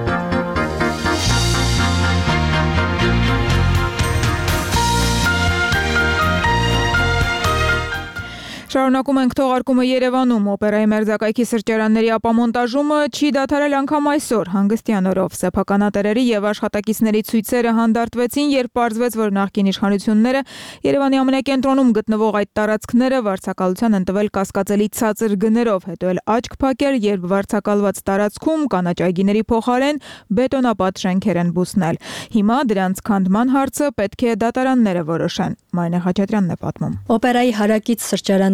Շարունակում ենք թողարկումը Երևանում, օպերայի մերձակայքի սրճարանների ապամոնտաժումը չի դադարել անգամ այսօր, հանգստյան օրով։ Սեփականատերերի եւ աշխատակիցների ցույցերը հանդարտվեցին, երբ պարզվեց, որ նախկին իշխանությունները Երևանի ամենակենտրոնում գտնվող այդ տարածքները վարձակալության են տվել կասկածելի ցածր գներով, հետո էլ աչք փակել, երբ վարձակալված տարածքում կանաչ այգիների փոխարեն բետոնապատ շենքեր են բուսնել։ Հիմա դրանց քանդման հարցը պետք է դատարանները որոշեն։ Մարինե Խաչատրյանն է պատմում։ Օպերայի հարակից սրճարանների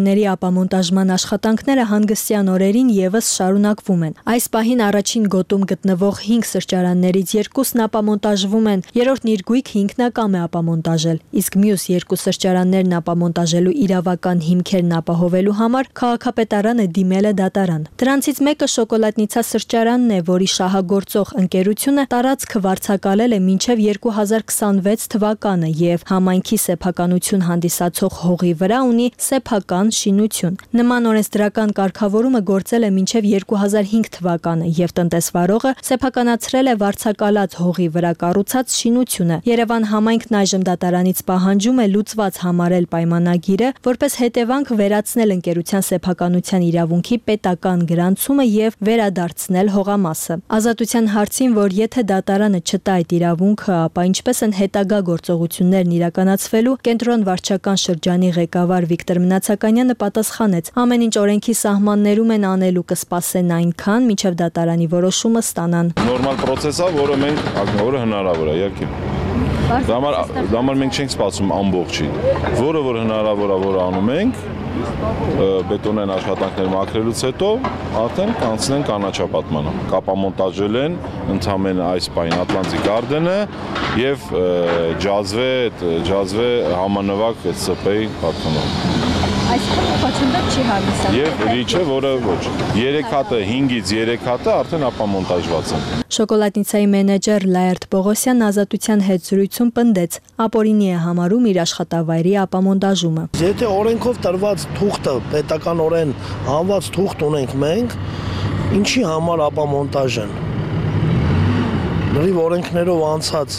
սրճարանների ապամոնտաժման աշխատանքները հանգստյան օրերին եւս շարունակվում են։ Այս պահին առաջին գոտում գտնվող հինգ սրճարաններից երկուսն ապամոնտաժվում են, երրորդն իր գույք հինգն ակամ է ապամոնտաժել, իսկ մյուս երկու սրճարաններն ապամոնտաժելու իրավական հիմքերն ապահովելու համար քաղաքապետարանը դիմել է դատարան։ Դրանցից մեկը շոկոլադնիցա սրճարանն է, որի շահագործող ընկերությունը տարածքը վարձակալել է մինչև երկու հազար քսանվեց թվականը եւ համայնքի սեփականություն հանդիսացող հողի վրա ունի սեփական շինություն։ Նման օրենսդրական կարգավորումը գործել է մինչև երկու հազար հինգ թվականը եւ տնտեսվարողը սեփականացրել է վարձակալած հողի վրա կառուցած շինությունը։ Երևան համայնքն այժմ դատարանից պահանջում է լուծված համարել պայմանագիրը, որպես հետևանք վերացնել ընկերության սեփականության իրավունքի պետական գրանցումը եւ վերադարձնել հողամասը։ Ազատության հարցին, որ եթե դատարանը չտա այդ իրավունքը, ապա ինչպես են հետագա գործողություններն իրականացվելու, կենտրոն վարչական շրջանի ղեկավար Վիկտոր Մնացականյանը պատասխանեց. ամեն ինչ օրենքի սահմաններում են անելու կսպասեն այնքան, մինչև դատարանի որոշումը ստանան։ Նորմալ process է, որը մենք որը հնարավոր է, իհարկե։ Դա համար դա համար մենք չենք սպասում ամբողջին։ Որը որ հնարավոր է, որ անում ենք, բետոնային աշխատանքներ մաքրելուց հետո արդեն կանցնեն կանաչապատմանը։ Կապամոնտաժել են ընդամենը այս պայն Atlantic Garden-ը եւ ջազվե ջազվե համանվագ С П պատմանը։ Այսինքն խոչընդոտ չի հանդիսանում։ Եվ լիճը, որը ոչ։ երեք հատը, հինգից երեք հատը արդեն ապամոնտաժված են։ Շոկոլադնիցայի մենեջեր Լաերտ Պողոսյանն Ազատության հետ զրույցում պնդեց. ապօրինի է համարում իր աշխատավայրի ապամոնտաժումը։ Եթե օրենքով տրված թուղթը, պետականորեն հանված թուղթ ունենք մենք, ինչի համար ապամոնտաժ են։ Լրիվ օրենքներով անցած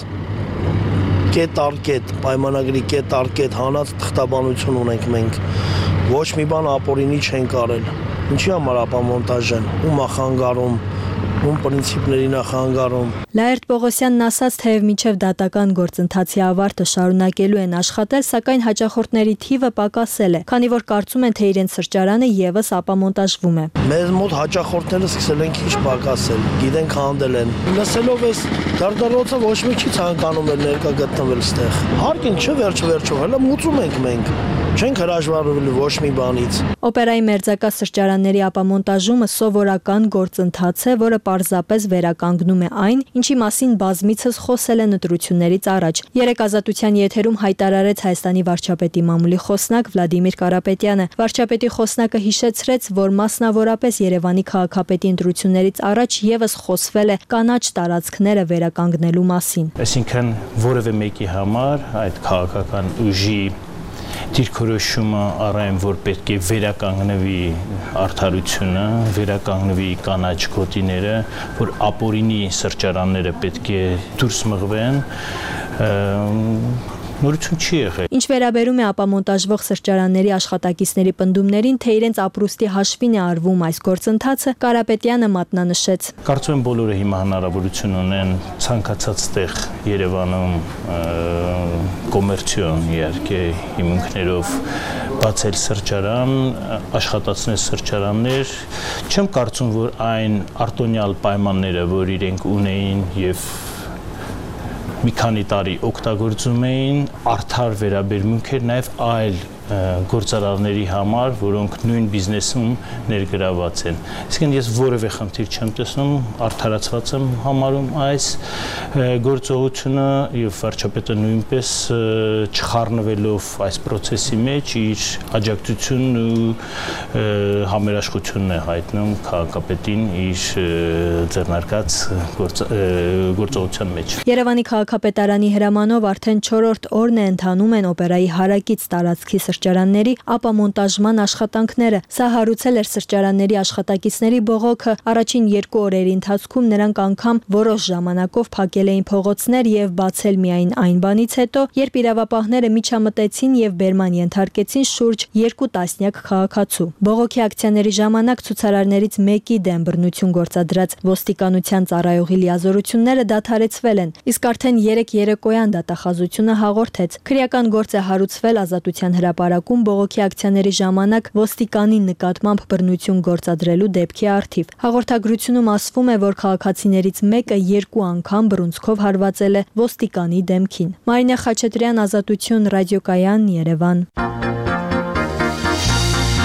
կետ առ կետ, պայմանագրի կետ առ կետ հանած թղթաբանություն ունենք մենք։ Ոչ մի բան ապօրինի չեն կարել։ Ինչի համար ապամոնտաժ են, ում է խանգարում, ում պրինցիպներին է խանգարում։ Լաերտ Պողոսյանն ասաց, թեև մինչև դատական գործընթացի ավարտը շարունակելու են աշխատել, սակայն հաճախորդների թիվը պակասել է, քանի որ կարծում են, թե իրենց սրճարանը եւս ապամոնտաժվում է։ Մեզ մոտ հաճախորդները սկսել են քիչ պակասել, գիտենք հանդել են։ Լսելով էս դարդարոցը ոչ մի չի ցանկանում էլ ներկա գտնվել ստեղ։ Հարկին չէ վերջ-վերջով, հələ մուծում ենք մենք։ Չենք հրաժարվել ոչ մի բանից։ Օպերայի մերձակա սրճարանների ապամոնտաժումը սովորական գործընթաց է, որը պարզապես վերականգնում է այն, ինչի մասին բազմիցս խոսել են ընտրություններից առաջ։ Երեք Ազատության եթերում հայտարարեց Հայաստանի վարչապետի մամուլի խոսնակ Վլադիմիր Կարապետյանը։ Վարչապետի խոսնակը հիշեցրեց, որ մասնավորապես Երևանի քաղաքապետի ընտրություններից առաջ եւս խոսվել է կանաչ տարածքները վերականգնելու մասին։ Այսինքն որևէ մեկի համար այդ քաղաքական ուժի դիրքորոշումը առայն որ պետք է վերականգնվի արդարությունը, վերականգնվի կանաչ գոտիները, որ ապօրինի սրճարանները պետք է դուրս մղվեն, նորություն չի եղել։ Ինչ վերաբերում է ապամոնտաժվող սրճարանների աշխատակիցների պնդումներին, թե իրենց ապրուստի հաշվին է արվում այս գործընթացը, Կարապետյանը մատնանշեց. Կարծում եմ բոլորը հիմա հնարավորություն ունեն ցանկացած տեղ Երևանում կոմերցիոն իհարկե հիմունքներով բացել սրճարան, աշխատացնել սրճարաններ։ Չեմ կարծում, որ այն արտոնյալ պայմանները, որ իրենք ունեին եւ մի քանի տարի օգտագործում էին, արդար վերաբերմունք էր նաև այլ գործարարների համար, որոնք նույն բիզնեսում ներգրաված են։ Իսկն ես որևէ խնդիր չեմ տեսնում, արդարացված եմ համարում այս գործողությունը եւ վարչապետը նույնպես չխառնվելով այս process-ի մեջ իր աջակցությունն ու համերաշխությունն է հայտնում քաղաքապետին իր ձեռնարկած գործողության մեջ։ Երևանի քաղաքապետարանի հրամանով արդեն չորրորդ օրն է ընթանում են օպերայի հարակից տարածքի սրճարանների ապամոնտաժման աշխատանքները։ Սա հարուցել էր սրճարանների աշխատակիցների բողոքը։ Առաջին երկու օրերի ընթացքում նրանք անգամ որոշ ժամանակով փակել էին փողոցներ եւ բացել միայն այն բանից հետո, երբ իրավապահները միջամտեցին եւ բերման ենթարկեցին շուրջ երկու տասնյակ քաղաքացու։ Բողոքի ակցիաների ժամանակ ցուցարարներից մեկի դեմ բռնություն գործադրած ոստիկանության ծառայողի լիազորությունները դադարեցվել են, իսկ արդեն երեք երեկոյան դատախազությունը հաղորդեց. քրեական գործ է հարուցվել Ազատության հրապարակում բողոքի ակցիաների ժամանակ ոստիկանի նկատմամբ բռնություն գործադրելու դեպքի առթիվ։ Հաղորդագրությունում ասվում է, որ քաղաքացիներից մեկը երկու անգամ բռունցքով հարվածել է ոստիկանի դեմքին։ Մարինե Խաչատրյան, Ազատություն, ռադիոկայան, Երևան։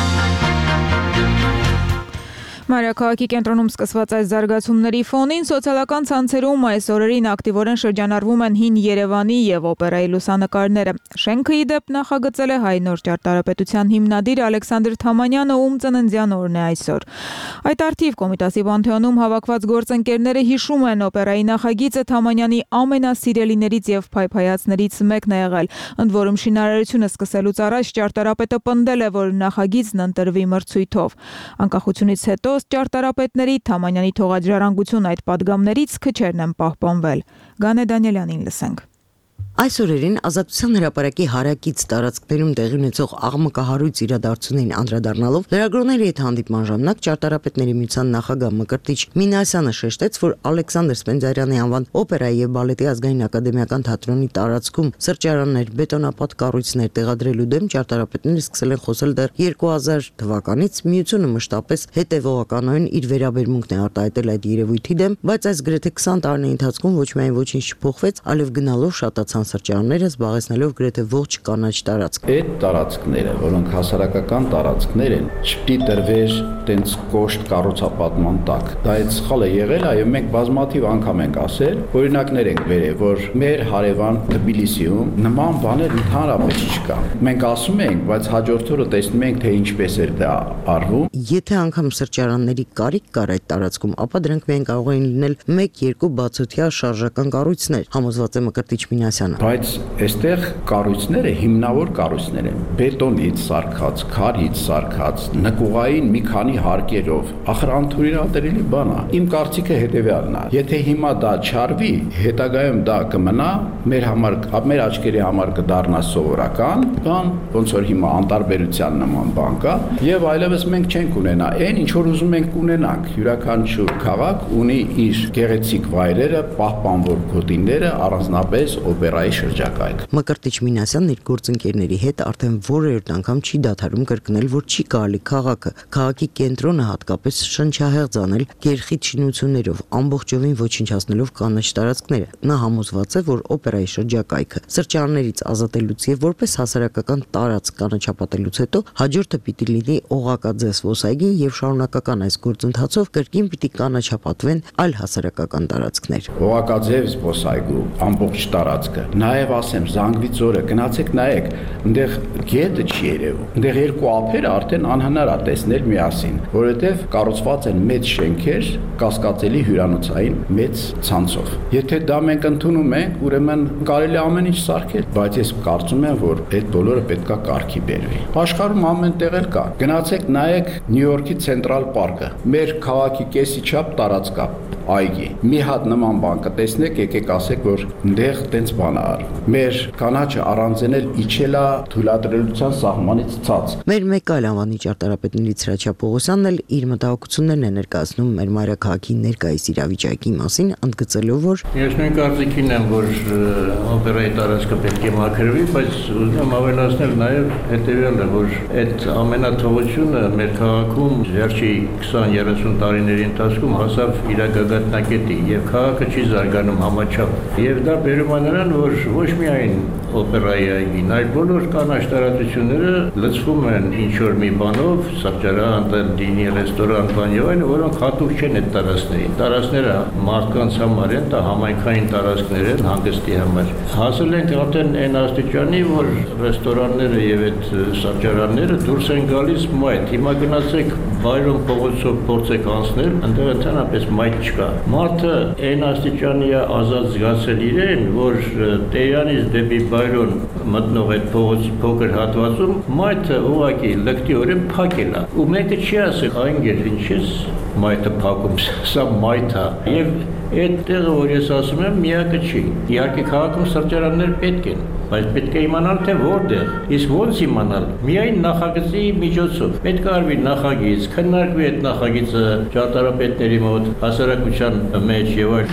Մարիաքաղաքի կենտրոնում սկսված այս զարգացումների ֆոնին սոցիալական ցանցերում այս օրերին ակտիվորեն շրջանառվում են հին Երևանի եւ օպերայի լուսանկարները։ Շենքը ի դեպ նախագծել է հայ նոր ճարտարապետության հիմնադիր Ալեքսանդր Թամանյանը, ում ծննդյան օրն է այսօր։ Այդ արդիվ Կոմիտասի Պանթեոնում հավաքված գործընկերները հիշում են օպերայի նախագիծը Թամանյանի ամենասիրելիներից եւ փայփայածներից մեկն է եղել։ Ընդ որում շինարարությունը սկսելուց առաջ ճարտարապետը պնդել է, որ նախագիծն ընտրվի մրցույթով։ Անկախությունից հետո ճարտարապետների Թամանյանի թողաջարանգություն այդ падգամներից քչերն են պահպանվել։ Գանե Դանիելյանին լսենք։ Այս օրերին Ազատության հրապարակի հարակից տարածքներում տեղի ունեցող աղմկահարույց իրադարձություններին անդրադառնալով լրագրողների հետ հանդիպման ժամանակ ճարտարապետների միության նախագահ Մկրտիչ Մինասյանը շեշտեց, որ Ալեքսանդր Սպենդիարյանի անվան օպերայի եւ բալետի ազգային ակադեմիական թատրոնի տարածքում սրճարաններ, բետոնապատ կառույցներ տեղադրելու դեմ ճարտարապետները սկսել են խոսել դեռ երկու հազար թվականից։ Միությունը մշտապես հետևողականորեն իր վերաբերմունքն է արտահայտել այդ երևույթի դեմ, բայց այս գրեթե քսան տարիների ընթացքում ոչ միայն ոչինչ չփոխվեց, այլև գնալով շատացան սրճարանները, զբաղեցնելով գրեթե ողջ կանաչ տարածք։ Այդ տարածքները, որոնք հասարակական տարածքներ են, չպետք է տրվեր տենց կոշտ կառուցապատման տակ։ Դա այդ սխալը եղել, այո, մենք բազմաթիվ անգամ ենք ասել, օրինակներ ենք բերել, որ մեր հարևան Թբիլիսիում նման բաներ ընդհանրապես չկա։ Մենք ասում ենք, բայց հաջորդ օրը տեսնում ենք, թե ինչպես էր դա արվում։ Եթե անգամ սրճարանների կարիք կար այդ տարածքում, ապա դրանք միայն կարող էին լինել մեկ-երկու բացօթյա շարժական կառույցներ, համոզված է Մկրտիչ Մինասյանը։ Բայց այստեղ կառույցները հիմնավոր կառույցներ են, բետոնից սարքած, քարից սարքած, նկուղային մի քանի հարկերով, ախր անթույլատրելի բան է։ Իմ կարծիքը հետևյալն է, եթե հիմա դա չարվի, հետագայում դա կմնա մեր համար, մեր աչքերի համար կդառնա սովորական բան, ոնց որ հիմա անտարբերության նման բան կա, եւ այլևս մենք չենք ունենա այն, ինչ որ ուզում ենք ունենանք։ Յուրաքանչյուր քաղաք ունի իր գեղեցիկ վայրերը, պահպանվող գոտիները, առանձնապես օպերայի շրջակայք։ Մկրտիչ Մինասյանն իր գործընկերների հետ արդեն որերորդ անգամ չի դադարում կրկնել, որ չի կարելի քաղաքը, քաղաքի կենտրոնը հատկապես շնչահեղձ անել գերխիտ շինություններով, ամբողջովին ոչնչացնելով կանաչ տարածքները։ Նա համոզված է, որ օպերայի շրջակայքը սրճարաններից ազատելուց եւ որպես հասարակական տարածք կանաչապատելուց հետո հաջորդը պիտի լինի օղակաձև զբոսայգի եւ շարունակական այս գործընթացով կրկին պիտի կանաչապատվեն այլ հասարակական տարածքներ։ Օղակաձև զբոսայգու ամբողջ տարածքը, նաև ասեմ, զանգվի ձորը, գնացեք նայեք, այնտեղ գետը չի երևում։ Այնտեղ երկու ափերը արդեն անհնար է տեսնել միասին, որովհետև կառուցված են մեծ շենքեր, կասկածելի հյուրանոցային մեծ ցանցով։ Եթե դա մենք ընդունում ենք, ուրեմն կարելի է ամեն ինչ սարքել, բայց ես կարծում եմ, որ այդ բոլորը պետքա կարգի բերվի։ Աշխարհում ամեն տեղ էլ կա։ Գնացեք նայեք Նյու Յորքի Ցենտրալ պարկը, մեր քաղաքի կեսի չափ տարածք է, այգի։ Մի հատ նման բան կտեսնեք, եկեք ասեք, որ այնտեղ տենց բան է արվում։ Մեր կանաչը առանձնել իջել է թույլատրելիության սահմանից ցած։ Մեր մեկ այլ անվանի ճարտարապետներից Հրաչյա Պողոսյանն էլ իր մտահոգություններն է ներկայացնում մեր մայրաքաղաքի ներկայիս իրավիճակի մասին, ընդգծելով, որ Ես նույն կարծիքին եմ, որ օպերայի տարածքը պետք է մաքրվի, բայց ուզում եմ ավելացնել նաև հետևյալը, որ այդ ամենաթողությունը մեր քաղաքում վերջի քսան երեսուն տարիների ընթացքում հասավ իր գագաթնակետի եւ քաղաքը չի զարգանում համաչափ։ Եվ դա բերում է նրան, որ ոչ միայն օպերայի այգին, այլ բոլոր կանաչ տարածությունները լցվում են ինչ որ մի բանով, սրճարան, տնտեսի, ռեստորան, բան եւ այլն, որոնք հատուկ չեն այդ տարածքներին։ Տարածքները մարդկանց համար են, դա համայնքային տարածքներ են հանգստի համար։ Հասել ենք արդեն այն աստիճանի, որ ռեստորանները եւ այդ սրճարանները դուրս են գալիս մայթ։ Հիմա գնացեք Բայրոն փողոցով փորձեք անցնել, այնտեղ ընդհանրապես մայթ չկա։ Մարդը այն աստիճանի է ազատ զգացել իրեն, որ Տերանից դեպի Բայրոն մտնող այդ փողոցի փոքր հատվածում մայթը ուղղակի լկտիորեն փակել է։ Ու մեկը չի ասել, այնգեր ինչ ես մայթը փակում, սա մայթ է։ Եվ այդ տեղը, որ ես ասում եմ, միակը չի։ Իհարկե քաղաքում սրճարաններ պետք են, բայց պետք է իմանալ, թե որտեղ, իսկ ոնց իմանալ։ Միայն նախագծի միջոցով։ Պետք է արվի նախագիծ, քննարկվի այդ նախագիծը ճարտարապետների մոտ, հասարակության մեջ եւ այլ։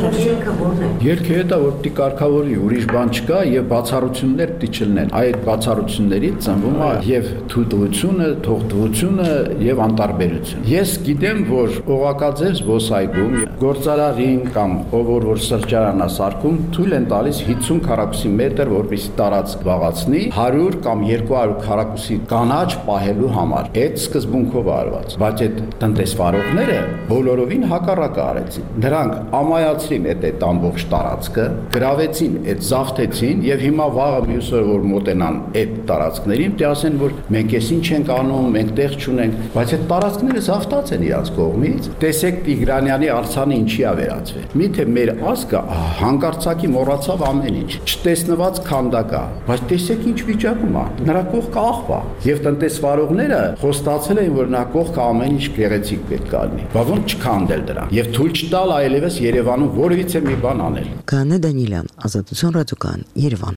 Ելքը դա որ պիտի կարգավորի, ուրիշ բան չկա եւ բացառություններ պիտի չլինեն։ Այդ բացառություններից ծնվում է եւ թույլտվությունը, թողտվությունը եւ անտարբերությունը։ Ես գիտեմ, որ օղակաձև զբոսայգում գործարարին կամ ով որ սրճարանա սարքում թույլ են տալիս հիսուն քառակուսի մետր, որպեսզի տարածք զբաղեցնի հարյուր կամ երկու հարյուր քառակուսի կանաչ պահելու համար։ Այդ սկզբունքով արված, բայց այդ տնտեսվարողները բոլորովին հակառակը արեցին։ Նրանք ամայացրին այդ այդ ամբողջ տարածքը, գրավեցին, այդ զավթեցին եւ հիմա վաղը մյուս օրը որ մոտենան այդ տարածքներին, դե ասեն որ մենք էս ինչ ենք անում, մենք տեղ չունենք, բայց այդ տարածքները զավթած են իրաց կողմից։ Տեսեք Տիգրանյանի արձանը ինչի է վերածվել։ Միթե մեր ազգը հանկարծակի մոռացավ ամեն ինչ, չտեսնված քանդակա, բայց տեսեք ինչ վիճակում է։ Նրա կողքը աղբ է եւ տնտեսվարողները խոստացել են որ նա կողքը ամեն ինչ գեղեցիկ պետք է լինի։ Բա ոնց չքանդել դրան եւ թույլ չտալ այլևս Երևանում որևիցե մի բան անել։ Կանե Դանիելյան, Ազատություն ռադիոկայան, Երևան։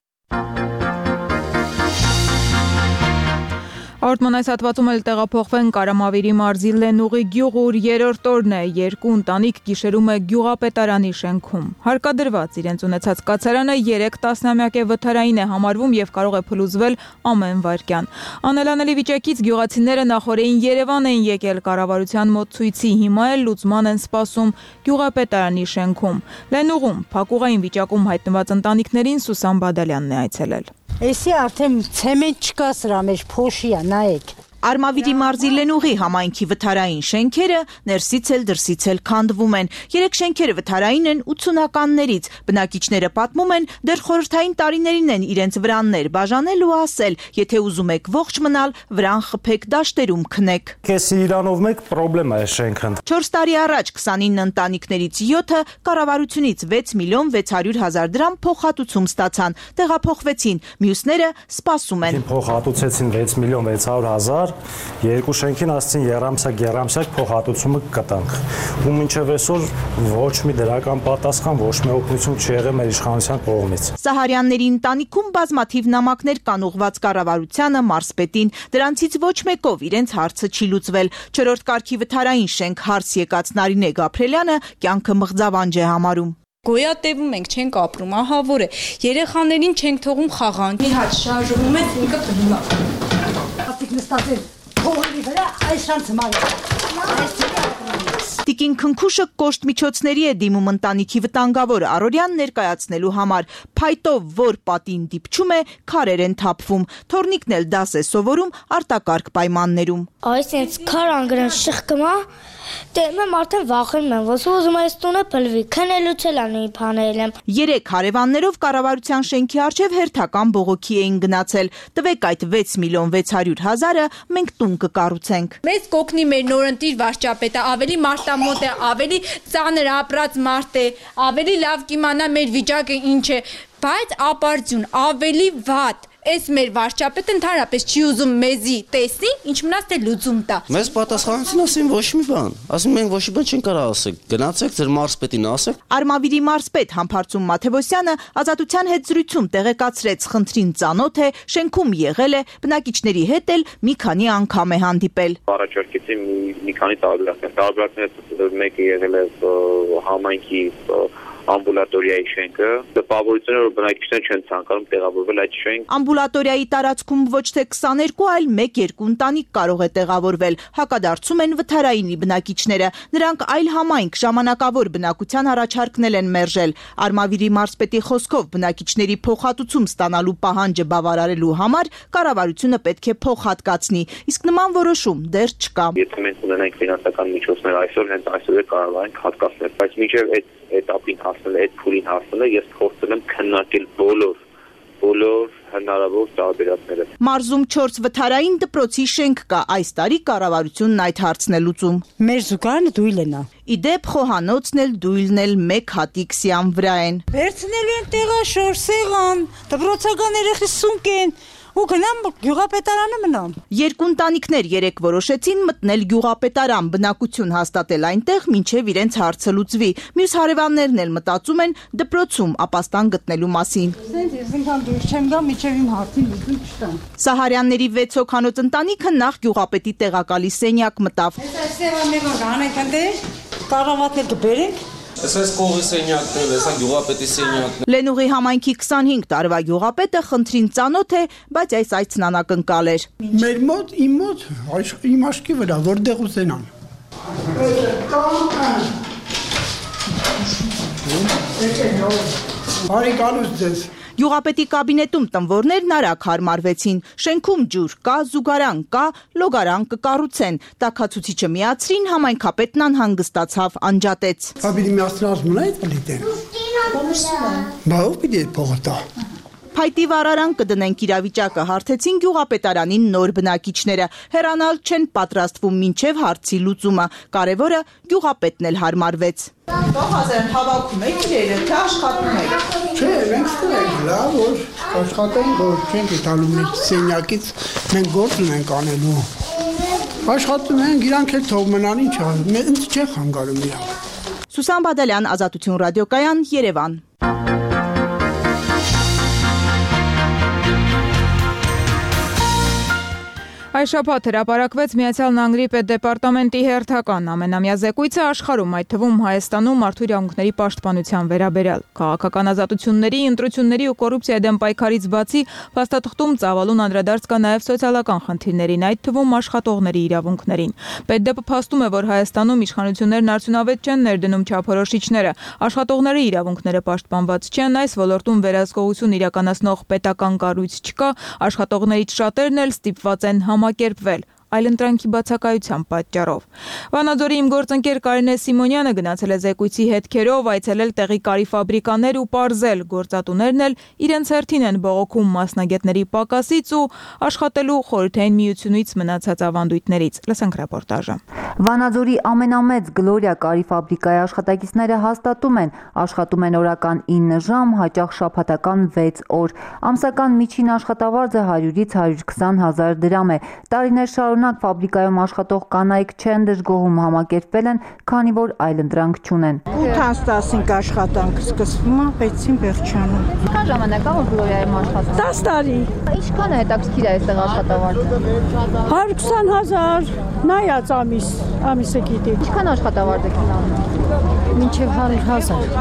Արտման այս հատվածում էլ տեղափոխվեն Կարամավիրի մարզի Լենուղի գյուղ, ուր երրորդ օրն է երկու ընտանիք գիշերում է գյուղապետարանի շենքում։ Հարկադրված իրենց ունեցած կացարանը երեք տասնամյակ է վթարային է համարվում եւ կարող է փլուզվել ամեն վայրկյան։ Անելանելի վիճակից գյուղացիները նախորդին Երևան են եկել կառավարության մոտ ցույցի, հիմա էլ լուծման են սպասում գյուղապետարանի շենքում։ Լենուղում փակուղային վիճակում հայտնված ընտանիքներին Սուսան Բադալյանն է այցելել։ Էսի արդեն ցեմենտ չկա սրա մեջ, փոշի է, նայեք։ Արմավիրի մարզի Լենուղի համայնքի վթարային շենքերը ներսից էլ դրսից էլ քանդվում են։ Երեք շենքերը վթարային են ութսունականներից։ Բնակիչները պատմում են, դեռ խորհրդային տարիներին են իրենց վրաններ բաժանել ու ասել, եթե ուզում եք ողջ մնալ, վրան խփեք, դաշտերում քնեք։ Կես իրանով մեկ պրոբլեմա է շենքն։ չորս տարի առաջ քսանինը ընտանիքներից յոթը կառավարությունից վեց միլիոն վեց հարյուր հազար դրամ փոխհատուցում ստացան, տեղափոխվեցին, մյուսները սպասում են։ Փոխհատուցեցին վեց միլիոն վեց հարյուր հազար երկու շենքին ասցին երամսակ երամսակ փոխհատուցումը կտանք ու մինչև այսօր ոչ մի դրական պատասխան, ոչ մի օգնություն չի եղել մեր իշխանության կողմից։ Սահարյանների ընտանիքում բազմաթիվ նամակներ կան ուղղված կառավարությանը, մարզպետին, դրանցից ոչ մեկով իրենց հարցը չի լուծվել։ Չորրորդ կարգի վթարային շենք հարց եկած Նարինե Գաբրելյանը կյանքը մղձավանջ է համարում։ Գոյատևում ենք, չենք ապրում, ահա որ է։ Երեխաներին չենք թողում խաղան։ Մի հատ շարժվում է, ինքը տվում է։ Ատիկ նստած է փողի վրա, այս շանցը մարի։ Տիկին Քնքուշը կոշտ միջոցների է դիմում ընտանիքի վտանգավոր առօրյան ներկայացնելու համար։ Փայտով որ պատին դիպչում է, քարեր են թափվում։ Թորնիկն էլ դաս է սովորում արտակարգ պայմաններում։ Այս ինձ քար անգրան շղկմա, դե մեմ արդեն վախենում եմ, ոսու ուզում այս տունը փլվի, քնելուց էլ անի բանել եմ։ Երեք հարևաններով կառավարության շենքի առջև հերթական բողոքի էին գնացել։ Տվեք այդ վեց միլիոն վեց հարյուր հազարը, մենք տուն կկառուցենք։ Մեզ կօգնի մեր նորընտիր վարչապետը, ավելի մարտամոտ է, ավելի ծանր ապրած մարդ է, ավելի լավ կիմանա մեր վիճակը ինչ է, բայց ապարդյուն ավելի վատ։ Այս մեր վարչապետը ընդհանրապես չի ուզում մեզի տեսնի, ինչ մնաց թե լուծում տա։ Մեզ պատասխանեցին ասին ոչ մի բան։ Ասում մենք ոչ մի բան չենք կարող ասել։ Գնացեք ձեր մարզպետին ասեք։ Արմավիրի մարզպետ Համբարձում Մաթևոսյանը Ազատության հետ զրույցում տեղեկացրեց, խնդրին ծանոթ է, շենքում եղել է, բնակիչների հետ էլ մի քանի անգամ է հանդիպել։ Առաջարկեցի մի քանի տարբերակներ։ Տարբերակներից մեկը եղել է համայնքի ամբուլատորիայի շենքը, տպավորությունը որ բնակիչներն չեն ցանկանում տեղավորվել այդ շենք։ Ամբուլատորիայի տարածքում ոչ թե քսաներկու, այլ մեկ-երկու ընտանիք կարող է տեղավորվել, հակադարձում են վթարայինի բնակիչները։ Նրանք այլ համայնք ժամանակավոր բնակության առաջարկնել են մերժել։ Արմավիրի մարզպետի խոսքով բնակիչների փոխհատուցում ստանալու պահանջը բավարարելու համար կառավարությունը պետք է փոխհատկացնի, իսկ նման որոշում դեռ չկա։ Եթե մենք ունենանք ֆինանսական միջոցներ այսօր, հենց այսօր կարող ենք հատկացնել, բայց մինչև այդ этапին հասնել, այդ փուլին հասնելը ես փորձել եմ քննարկել բոլոր բոլոր հնարավոր տարբերակները։ Մարզում չորս վթարային դպրոցի շենք կա, այս տարի կառավարությունն այդ հարցն է լուծում։ Մեր զուգարանը դույլն է։ Իդեպ խոհանոցն էլ դույլն էլ մեկ հատիկ սիան վրա են։ Վերցնելու են տեղաշոր, սեղան, դպրոցական երեխի սունկ են։ Ու գնամ գյուղապետարանը մնամ։ Երկու ընտանիքներ երեք որոշեցին մտնել գյուղապետարան, բնակություն հաստատել այնտեղ, մինչև իրենց հարցը լուծվի։ Մյուս հարևաններն էլ մտածում են դպրոցում ապաստան գտնելու մասին։ Սենց ես ինքան դուրս չեմ գա, մինչև իմ հարցին լուծում չտամ։ Սահարյանների վեց հոգանոց ընտանիքը նախ գյուղապետի տեղակալի սենյակ մտավ։ Այս սեղանները հանենք ընդ կառավատներ կբերենք։ Այսպես կողի սենյակներ, այսա գյուղապետի սենյակներ։ Լենուղի համայնքի քսանհինգ տարվա գյուղապետը խնդրին ծանոթ է, բայց այս այցն անակնկալ էր։ Մեր մոտ, իմ մոտ, իմ աշկի վրա, որտեղ ուզենան։ Բարի գալուս ձեզ։ Գյուղապետի կաբինետում տնվորներն արագ հարմարվեցին։ Շենքում ջուր կա, զուգարան կա, լոգարան կկառուցեն։ Տաքացուցիչը միացրին, համայնքապետն անհանգստացավ, անջատեց։ Kabini միացրած մնա այդ պլիտեն։ Բա ով պիտի փողտա։ Փայտի վարարան կդնենք իրավիճակը հարթեցին գյուղապետարանին նոր բնակիչները։ Հեռանալ չեն պատրաստվում մինչև հարցի լուծումը։ Կարևորը գյուղապետն էլ հարմարվեց։ Բախազեն հավաքում եք իրերը, թե աշխատում եք։ Չէ, մենք ստենք լավ որ աշխատենք, որ չենք իտալու մեր սենյակից մենք գործ ունենք անելու։ Աշխատում ենք, իրանք էլ թող մնան, ինչ ա, ինձ չեն խանգարում իրանք։ Սուսան Բադալյան, Ազատություն ռադիոկայան, Երևան։ Այս շաբաթ հրապարակվեց Միացյալ Նահանգների պետդեպարտամենտի հերթական ամենամյա զեկույցը աշխարհում, այդ թվում Հայաստանում մարդու իրավունքների պաշտպանության վերաբերյալ։ Քաղաքական ազատությունների, ընտրությունների ու կոռուպցիայի դեմ պայքարից բացի փաստաթղթում ծավալուն անդրադարձ կա նաև սոցիալական խնդիրներին, այդ թվում աշխատողների իրավունքներին։ Պետդեպը փաստում է, որ Հայաստանում իշխանություններն արդյունավետ չեն ներդնում չափորոշիչները, աշխատողների իրավունքները պաշտպանված չեն, այս ոլորտում վերահսկողություն իրականացնող պետական կառույց չկա, աշխատողներից շատերն էլ ստիպված են համակերպվել այլընտրանքի բացակայության պատճառով։ Վանաձորի իմ գործընկեր Կարինե Սիմոնյանը գնացել է զեկույցի հետքերով, այցելել տեղի կարի ֆաբրիկաներ ու պարզել, գործատուներն էլ իրենց հերթին են բողոքում մասնագետների պակասից ու աշխատելու խորհրդային միությունից մնացած ավանդույթներից։ Լսենք ռեպորտաժը։ Վանաձորի ամենամեծ Գլորիա կարի ֆաբրիկայի աշխատակիցները հաստատում են, աշխատում են օրական ինը ժամ, հաճախ շաբաթական վեց օր։ Ամսական միջին աշխատավարձը հարյուրից հարյուր քսան հազար դրամ է։ Տարիներ շարունակ ֆաբրիկայում աշխատող կանայք չեն դժգոհում, համակերպվել են, քանի որ այլընտրանք չունեն։ ութից տասնհինգ աշխատանք սկսվում է, վեցին վերջանում։ Ինչքան ժամանակ է որ Գլորիայում աշխատում։ տասը տարի։ Ինչքան է հետաքրքիր է այստեղ աշխատավարձը։ հարյուր քսան հազար, նայած ամիս, ամիսը գիտի։ Ինչքան աշխատավարձ եք ունենում։ Մինչև հարյուր հազար։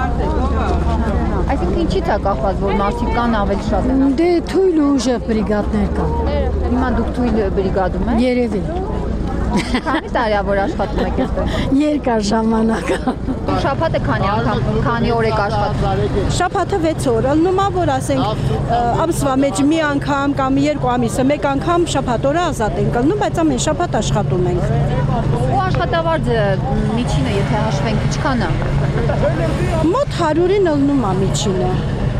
Այսինքն ինչի՞ց է կախված, որ մարդիկ կան ավելի շատ են։ Դե թույլ ու ուժեղ բրիգադներ կան։ Հիմա դուք թույլ բրիգադում եք։ Երևի։ Քանի տարի է որ աշխատում եք այստեղ։ Երկար ժամանակ։ Շաբաթը քանի անգամ, քանի օր եք աշխատում։ Շաբաթը վեց օր, ըլնում է որ ասենք ամսվա մեջ մի անգամ կամ երկու ամիսը մեկ անգամ շաբաթ օրը ազատ ենք ըլնում, բայց ամեն շաբաթ աշխատում ենք։ Ու աշխատավարձը միջինը եթե հաշվենք ինչքան է։ Մոտ հարյուրին ըլնում է միջինը։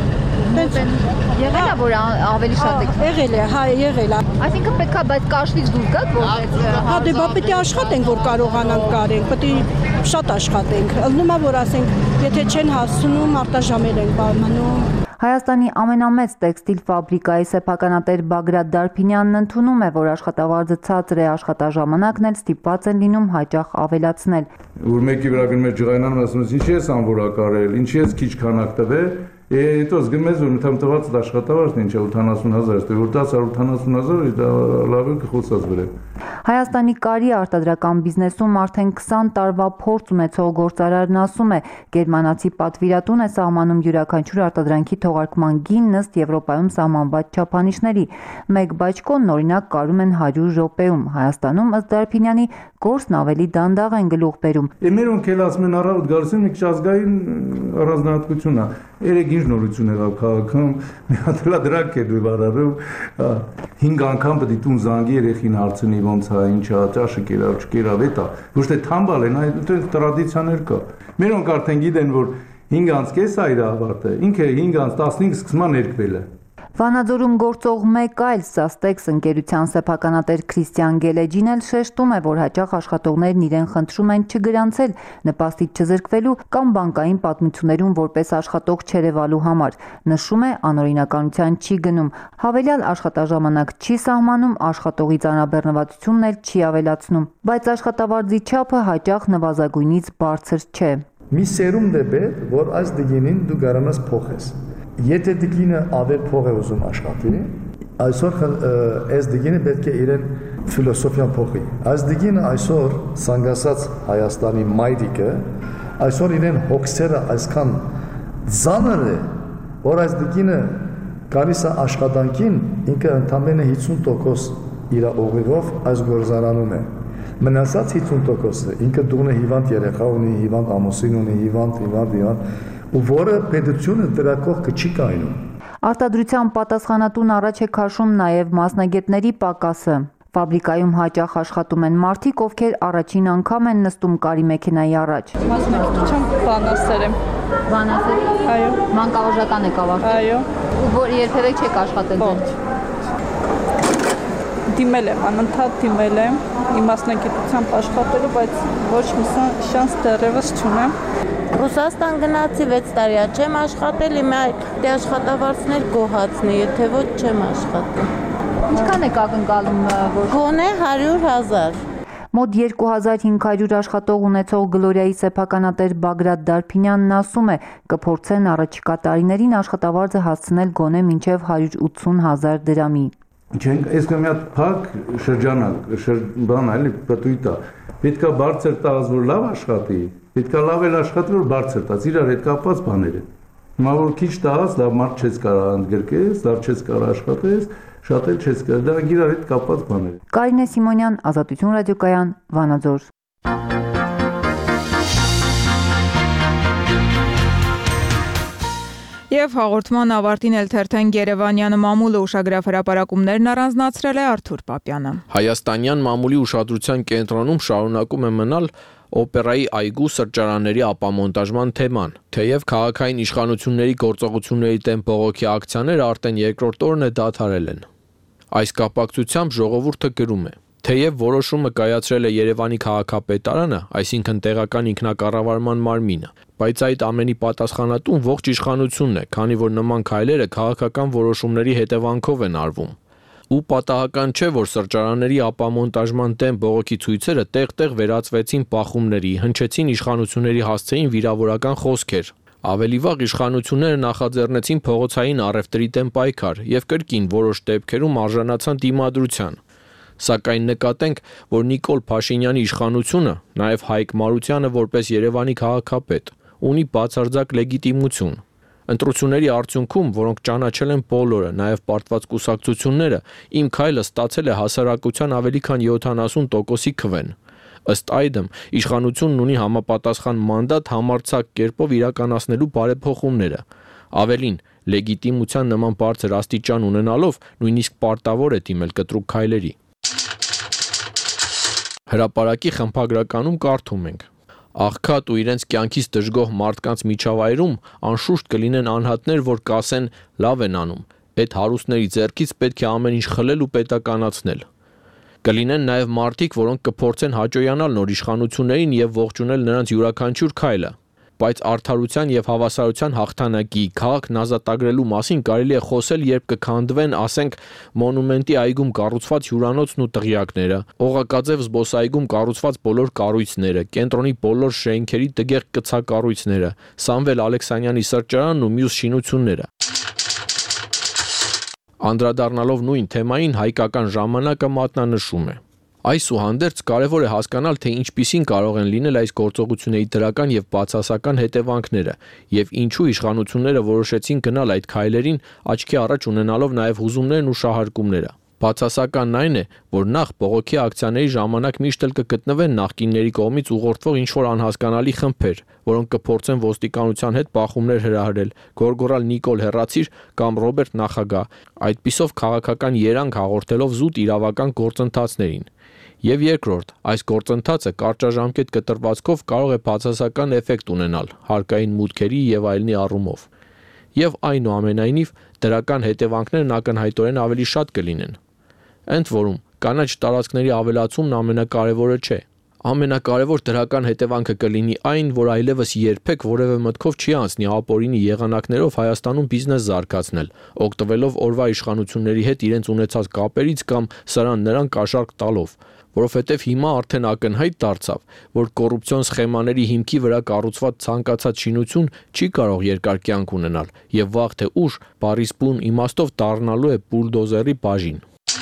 Եղել է որ ավելի շատ եք։ Եղել է, հա, եղել է։ Այսինքն պետք է բայց կաշվից դուրս գաք, որ հա դե բա պետք է աշխատենք, որ կարողանանք կարենք, պետք է շատ աշխատենք։ Ըլնում է որ ասենք, եթե չեն հասցնում, արտաժամեր են պայմանում։ Հայաստանի ամենամեծ տեքստիլ ֆաբրիկայի սեփականատեր Բագրատ Դարփինյանն ընդունում է, որ աշխատավարձը ցածր է, աշխատաժամանակն էլ ստիպված են լինում հաճախ ավելացնել։ Որ մեկի վրա գնում է ջղայնանում, ասում ես ինչի ես անվորակարել, ինչի ես քիչ քանակ տվել, հետո զգում ես որ մտամտված աշխատավարձն ինչ է ութանասուն հազար, դե որ տասը ութանասուն հազար դա լավ է կխոսած վրա։ Հայաստանի կարի արտադրական բիզնեսում արդեն քսան տարվա փորձ ունեցող գործարարն ասում է, գերմանացի պատվիրատուն է սահմանում յուրաքանչյուր արտադրանքի թողարկման գին ըստ Եվրոպայում սահմանված չափանիշների։ Մեկ բաճկոն օրինակ կարում են հարյուր րոպեում։ Հայաստանում ըստ Դարփինյանի գործն ավելի դանդաղ են գլուխ բերում։ Մերոնք էլ ասում են առավոտ գալիս են մի քիչ ազգային առանձնահատկություն է։ Երեք ինչ նորություն եղավ քաղաքում, մի հատ լադրակ է դու բարարում, հինգ անգամ պետք է տուն զանգի երեխին հարցնի ոնց է, ինչ է, ճաշը կերավ, չկերավ, էտա։ Ոչ թե թամբալ են, այլ տրադիցիաներ կա։ Մերոնք արդեն գիտեն, որ հինգ անց կես է իր ավարտը, ինքը հինգ անց տասնհինգ սկսում է ներկվել է։ Վանաձորում գործող մեկ այլ Սաստեքս ընկերության սեփականատեր Քրիստիան Գելեջին էլ շեշտում է, որ հաճախ աշխատողներն իրեն խնդրում են չգրանցել նպաստից չզրկվելու կամ բանկային պատմություններում որպես աշխատող չերևալու համար։ Նշում է, անօրինականության չի գնում, հավելյալ աշխատաժամանակ չի սահմանում, աշխատողի ծանրաբեռնվածությունն էլ չի ավելացնում, բայց աշխատավարձի չափը հաճախ նվազագույնից բարձր չէ։ Մի սերունդ է պետք, որ այս դիգինին դու garanas փոխես։ Եթե դիգինը ավել փող է ուզում աշխատի, այսօր այս դիգինը պետք է իրեն ֆիլոսոֆիան փոխի։ Այս դիգինը այսօր սանգասած Հայաստանի մայրիկը, այսօր իրեն հոգսերը այսքան ծանր է, որ այս դիգինը գալիս է աշխատանքին, ինքը ընդամենը հիսուն տոկոս իր օղերով այս գործարանում է։ Մնացած հիսուն տոկոսը ինքը դունը հիվանդ երեխա ունի, հիվանդ ամուսին ունի, հիվանդ, հիվանդ, հիվանդ ու որը պետությունը դրա կողքը չի կայնում։ Արտադրության պատասխանատուն առաջ է քաշում նաև մասնագետների պակասը։ Ֆաբրիկայում հաճախ աշխատում են մարդիկ, ովքեր առաջին անգամ են նստում կարի մեքենայի առաջ։ Մասնագիտությամբ բանասեր եմ։ Բանասեր։ Այո։ Մանկավարժական եք ավարտել։ Այո։ Որ երբևէ չեք աշխատել դեռ։ Դիմել եմ, անընդհատ դիմել եմ իմ մասնագիտությամբ աշխատելու, բայց ոչ մի շանս դեռևս չունեմ։ Ռուսաստան գնացի վեց տարի չեմ աշխատել, իմ այդ աշխատավարձներ գոհացնի, եթե ոչ չեմ աշխատել։ Ինչքան եք ակնկալում, որ գոնե հարյուր հազար։ Մոտ երկու հազար հինգ հարյուր աշխատող ունեցող Գլորիայի սեփականատեր Բագրատ Դարփինյանն ասում է, կփորձեն առաջիկա տարիներին աշխատավարձը հասցնել գոնե մինչև հարյուր ութսուն հազար դրամի։ Չենք, այս մի հատ փակ շրջանակ, բան էլի պտույտ է։ Պետքա բարձր տաս, որ լավ աշխատի, պետքա լավ էլ աշխատի, որ բարձր տաս, իրար հետ կապված բաներ են։ Հիմա որ քիչ տաս, լավ մարդ չես կարող ընդգրկես, լավ չես կարող աշխատես, շատ էլ չես կարող, դա իրար հետ կապված բաներ են։ Կարինե Սիմոնյան, Ազատություն ռադիոկայան, Վանաձոր։ Եվ հաղորդման ավարտին էլ թերթենք Երևանյան մամուլը ուշագրավ հրապարակումներն առանձնացրել է Արթուր Պապյանը։ Հայաստանյան մամուլի ուշադրության կենտրոնում շարունակում է մնալ օպերայի այգու սրճարանների ապամոնտաժման թեման, թեև քաղաքային իշխանությունների գործողությունների դեմ բողոքի ակցիաները արդեն երկրորդ օրն է դադարել են։ Այս կապակցությամբ ժողովուրդը գրում է. Թեև որոշումը կայացրել է Երևանի քաղաքապետարանը, այսինքն տեղական ինքնակառավարման մարմինը, բայց այդ ամենի պատասխանատուն ողջ իշխանությունն է, քանի որ նման քայլերը քաղաքական որոշումների հետևանքով են արվում։ Ու պատահական չէ, որ սրճարանների ապամոնտաժման դեմ բողոքի ցույցերը տեղ-տեղ վերածվեցին բախումների, հնչեցին իշխանությունների հասցեին վիրավորական խոսքեր։ Ավելի վաղ իշխանությունները նախաձեռնեցին փողոցային առևտրի դեմ պայքար եւ կրկին որոշ դեպքերում արժանացան դիմադրության։ Սակայն նկատենք, որ Նիկոլ Փաշինյանի իշխանությունը, նաև Հայկ Մարությանը որպես Երևանի քաղաքապետ, ունի բացարձակ լեգիտիմություն։ Ընտրությունների արդյունքում, որոնք ճանաչել են բոլորը, նաև պարտված կուսակցությունները, իմ քայլը ստացել է հասարակության ավելի քան յոթանասուն տոկոսի քվեն։ Ըստ այդմ, իշխանությունն ունի համապատասխան մանդատ համարձակ կերպով իրականացնելու բարեփոխումները։ Ավելին, լեգիտիմության նման բարձր աստիճան ունենալով, նույնիսկ պարտավոր է դիմել կտրուկ քայլերի։ Հրապարակի խմբագրականում կարդում ենք. Աղքատ ու իրենց կյանքից դժգոհ մարդկանց միջավայրում անշուշտ կլինեն անհատներ, որ կասեն լավ են անում, այդ հարուստների ձեռքից պետք է ամեն ինչ խլել ու պետականացնել։ Կլինեն նաև մարդիկ, որոնք կփորձեն հաճոյանալ նոր իշխանություններին եւ ողջունել նրանց յուրաքանչյուր քայլը, բայց արդարության եւ հավասարության հաղթանակի քաղաքն ազատագրելու մասին կարելի է խոսել, երբ կքանդվեն, ասենք, մոնումենտի այգում կառուցված հյուրանոցն ու տղյակները, Օղակաձև զբոսայգում կառուցված բոլոր կառույցները, կենտրոնի բոլոր շենքերի տգեղ կցակառույցները, Սամվել Ալեքսանյանի սրճարանն ու մյուս շինությունները։ Անդրադառնալով նույն թեմային, Հայկական ժամանակը մատնանշում է. Այսուհանդերձ կարևոր է հասկանալ, թե ինչպիսին կարող են լինել այս գործողությունների դրական եւ բացասական հետևանքները, եւ ինչու իշխանությունները որոշեցին գնալ այդ քայլերին, աչքի առաջ ունենալով նաեւ հուզումներն ու շահարկումները։ Բացասականն այն է, որ նախ բողոքի ակցիաների ժամանակ միշտ էլ կգտնվեն նախկինների կողմից ուղղորդվող ինչ-որ անհասկանալի խմբեր, որոնք կփորձեն ոստիկանության հետ բախումներ հրահրել, գորգորալ Նիկոլ հեռացիր կամ Ռոբերտ նախագահ, այդպիսով քաղաքական երանգ հաղորդելով զուտ իրավական գործընթացներին։ Եվ երկրորդ, այս գործընթացը կարճաժամկետ կտրվածքով կարող է բացասական էֆեկտ ունենալ հարկային մուտքերի եւ այլնի առումով։ Եվ այնուամենայնիվ դրական հետևանքներն ակնհայտորեն ավելի շատ կլինեն։ Ընդ որում, կանաչ տարածքների ավելացումն ամենակարևորը չէ։ Ամենակարևոր դրական հետևանքը կլինի այն, որ այլևս երբեք որևէ մտքով չի անցնի ապօրինի եղանակներով Հայաստանում բիզնես զարգացնել, օգտվելով օրվա իշխանությունների հետ իրենց ունեցած կապերից կամ սրան նրան կաշառք տալով, որովհետև հիմա արդեն ակնհայտ դարձավ, որ կոռուպցիոն սխեմաների հիմքի վրա կառուցված ցանկացած շինություն չի կարող երկար կյանք ունենալ եւ վաղ թե ուշ բառիս բուն իմաստով դառնալու է բուլդոզերի բաժին։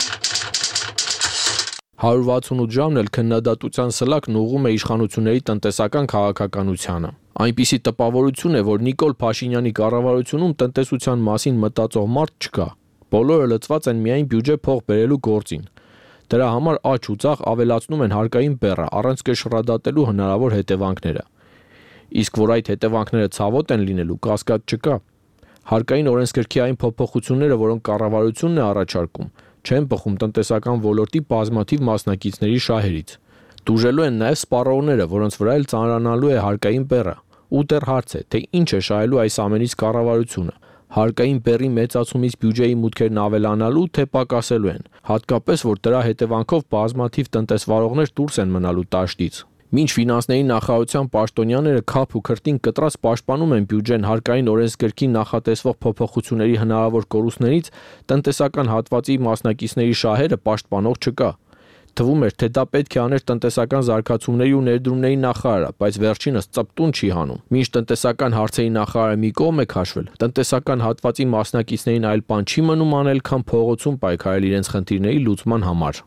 հարյուր վաթսունութ ժամն էլ քննադատության սլակն ուղղում է իշխանությունների տնտեսական քաղաքականությանը։ Այնպիսի տպավորություն է, որ Նիկոլ Փաշինյանի կառավարությունում տնտեսության մասին մտածող մարդ չկա։ Բոլորը լծված են միայն բյուջե փող բերելու գործին։ Դրա համար աճ ու ծախ ավելացնում են հարկային բեռը առանց կշռադատելու հնարավոր հետևանքները։ Իսկ որ այդ հետևանքները ցավոտ են լինելու, կասկած չկա։ Հարկային օրենսգրքի այն փոփոխությունները, որոնք կառավարությունն է առաջարկում, չեն բխում տնտեսական ոլորտի բազմաթիվ մասնակիցների շահերից։ Տուժելու են նաև սպառողները, որոնց վրա էլ ծանրանալու է հարկային բեռը։ Ու դեռ հարց է, թե ինչ է շահելու այս ամենից կառավարությունը։ Հարկային բեռի մեծացումից բյուջեի մուտքերն ավելանալու, թե պակասելու են, հատկապես որ դրա հետևանքով բազմաթիվ տնտեսվարողներ դուրս են մնալու դաշտից։ Մինչ ֆինանսների նախարարության պաշտոնյաները քափ ու քրտին կտրած պաշտպանում են բյուջեն հարկային օրենսգրքի նախատեսվող փոփոխությունների հնարավոր կորուստներից, տնտեսական հատվածի մասնակիցների շահերը պաշտպանող չկա։ Թվում էր, թե դա պետք է աներ տնտեսական զարգացումների ու ներդրումների նախարարը, բայց վերջինս ծպտուն չի հանում։ Մինչ տնտեսական հարցերի նախարարը մի կողմ է քաշվել, տնտեսական հատվածի մասնակիցներին այլ բան չի մնում անել, քան փողոցում պայքարել իրենց խնդիրների լուծման համար։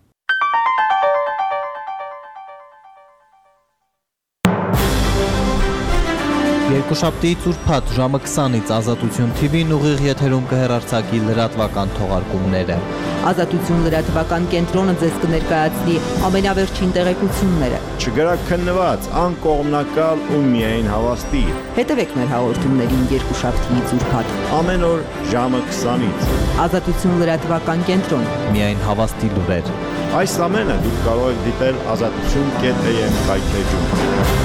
Երկուշաբթիից ուրբաթ ժամը քսանից Ազատություն Թի Վին ուղիղ եթերում կհեռարձակի լրատվական թողարկումները։ Ազատություն լրատվական կենտրոնը ձեզ կներկայացնի ամենավերջին տեղեկությունները։ Չգրակ քննված, անկողմնակալ ու միայն հավաստի։ Հետևեք մեր հաղորդումներին երկուշաբթիից ուրբաթ ամեն օր ժամը քսանից։ Ազատություն լրատվական կենտրոն։ Միայն հավաստի լուրեր։ Այս ամենը դուք կարող եք դիտել ազատություն կետ էյ էմ կայքէջում։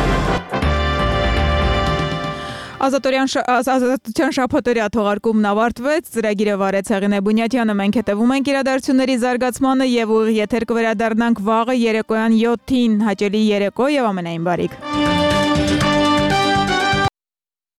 Ազատության շաբաթօրյա թողարկումն ավարտվեց, ծրագիրը վարեց Հեղինե Բունյատյանը, մենք հետևում ենք իրադարձությունների զարգացմանը եւ ուղիղ եթեր կվերադառնանք վաղը երեկոյան յոթին, հաճելի երեկո եւ ամենայն բարիք։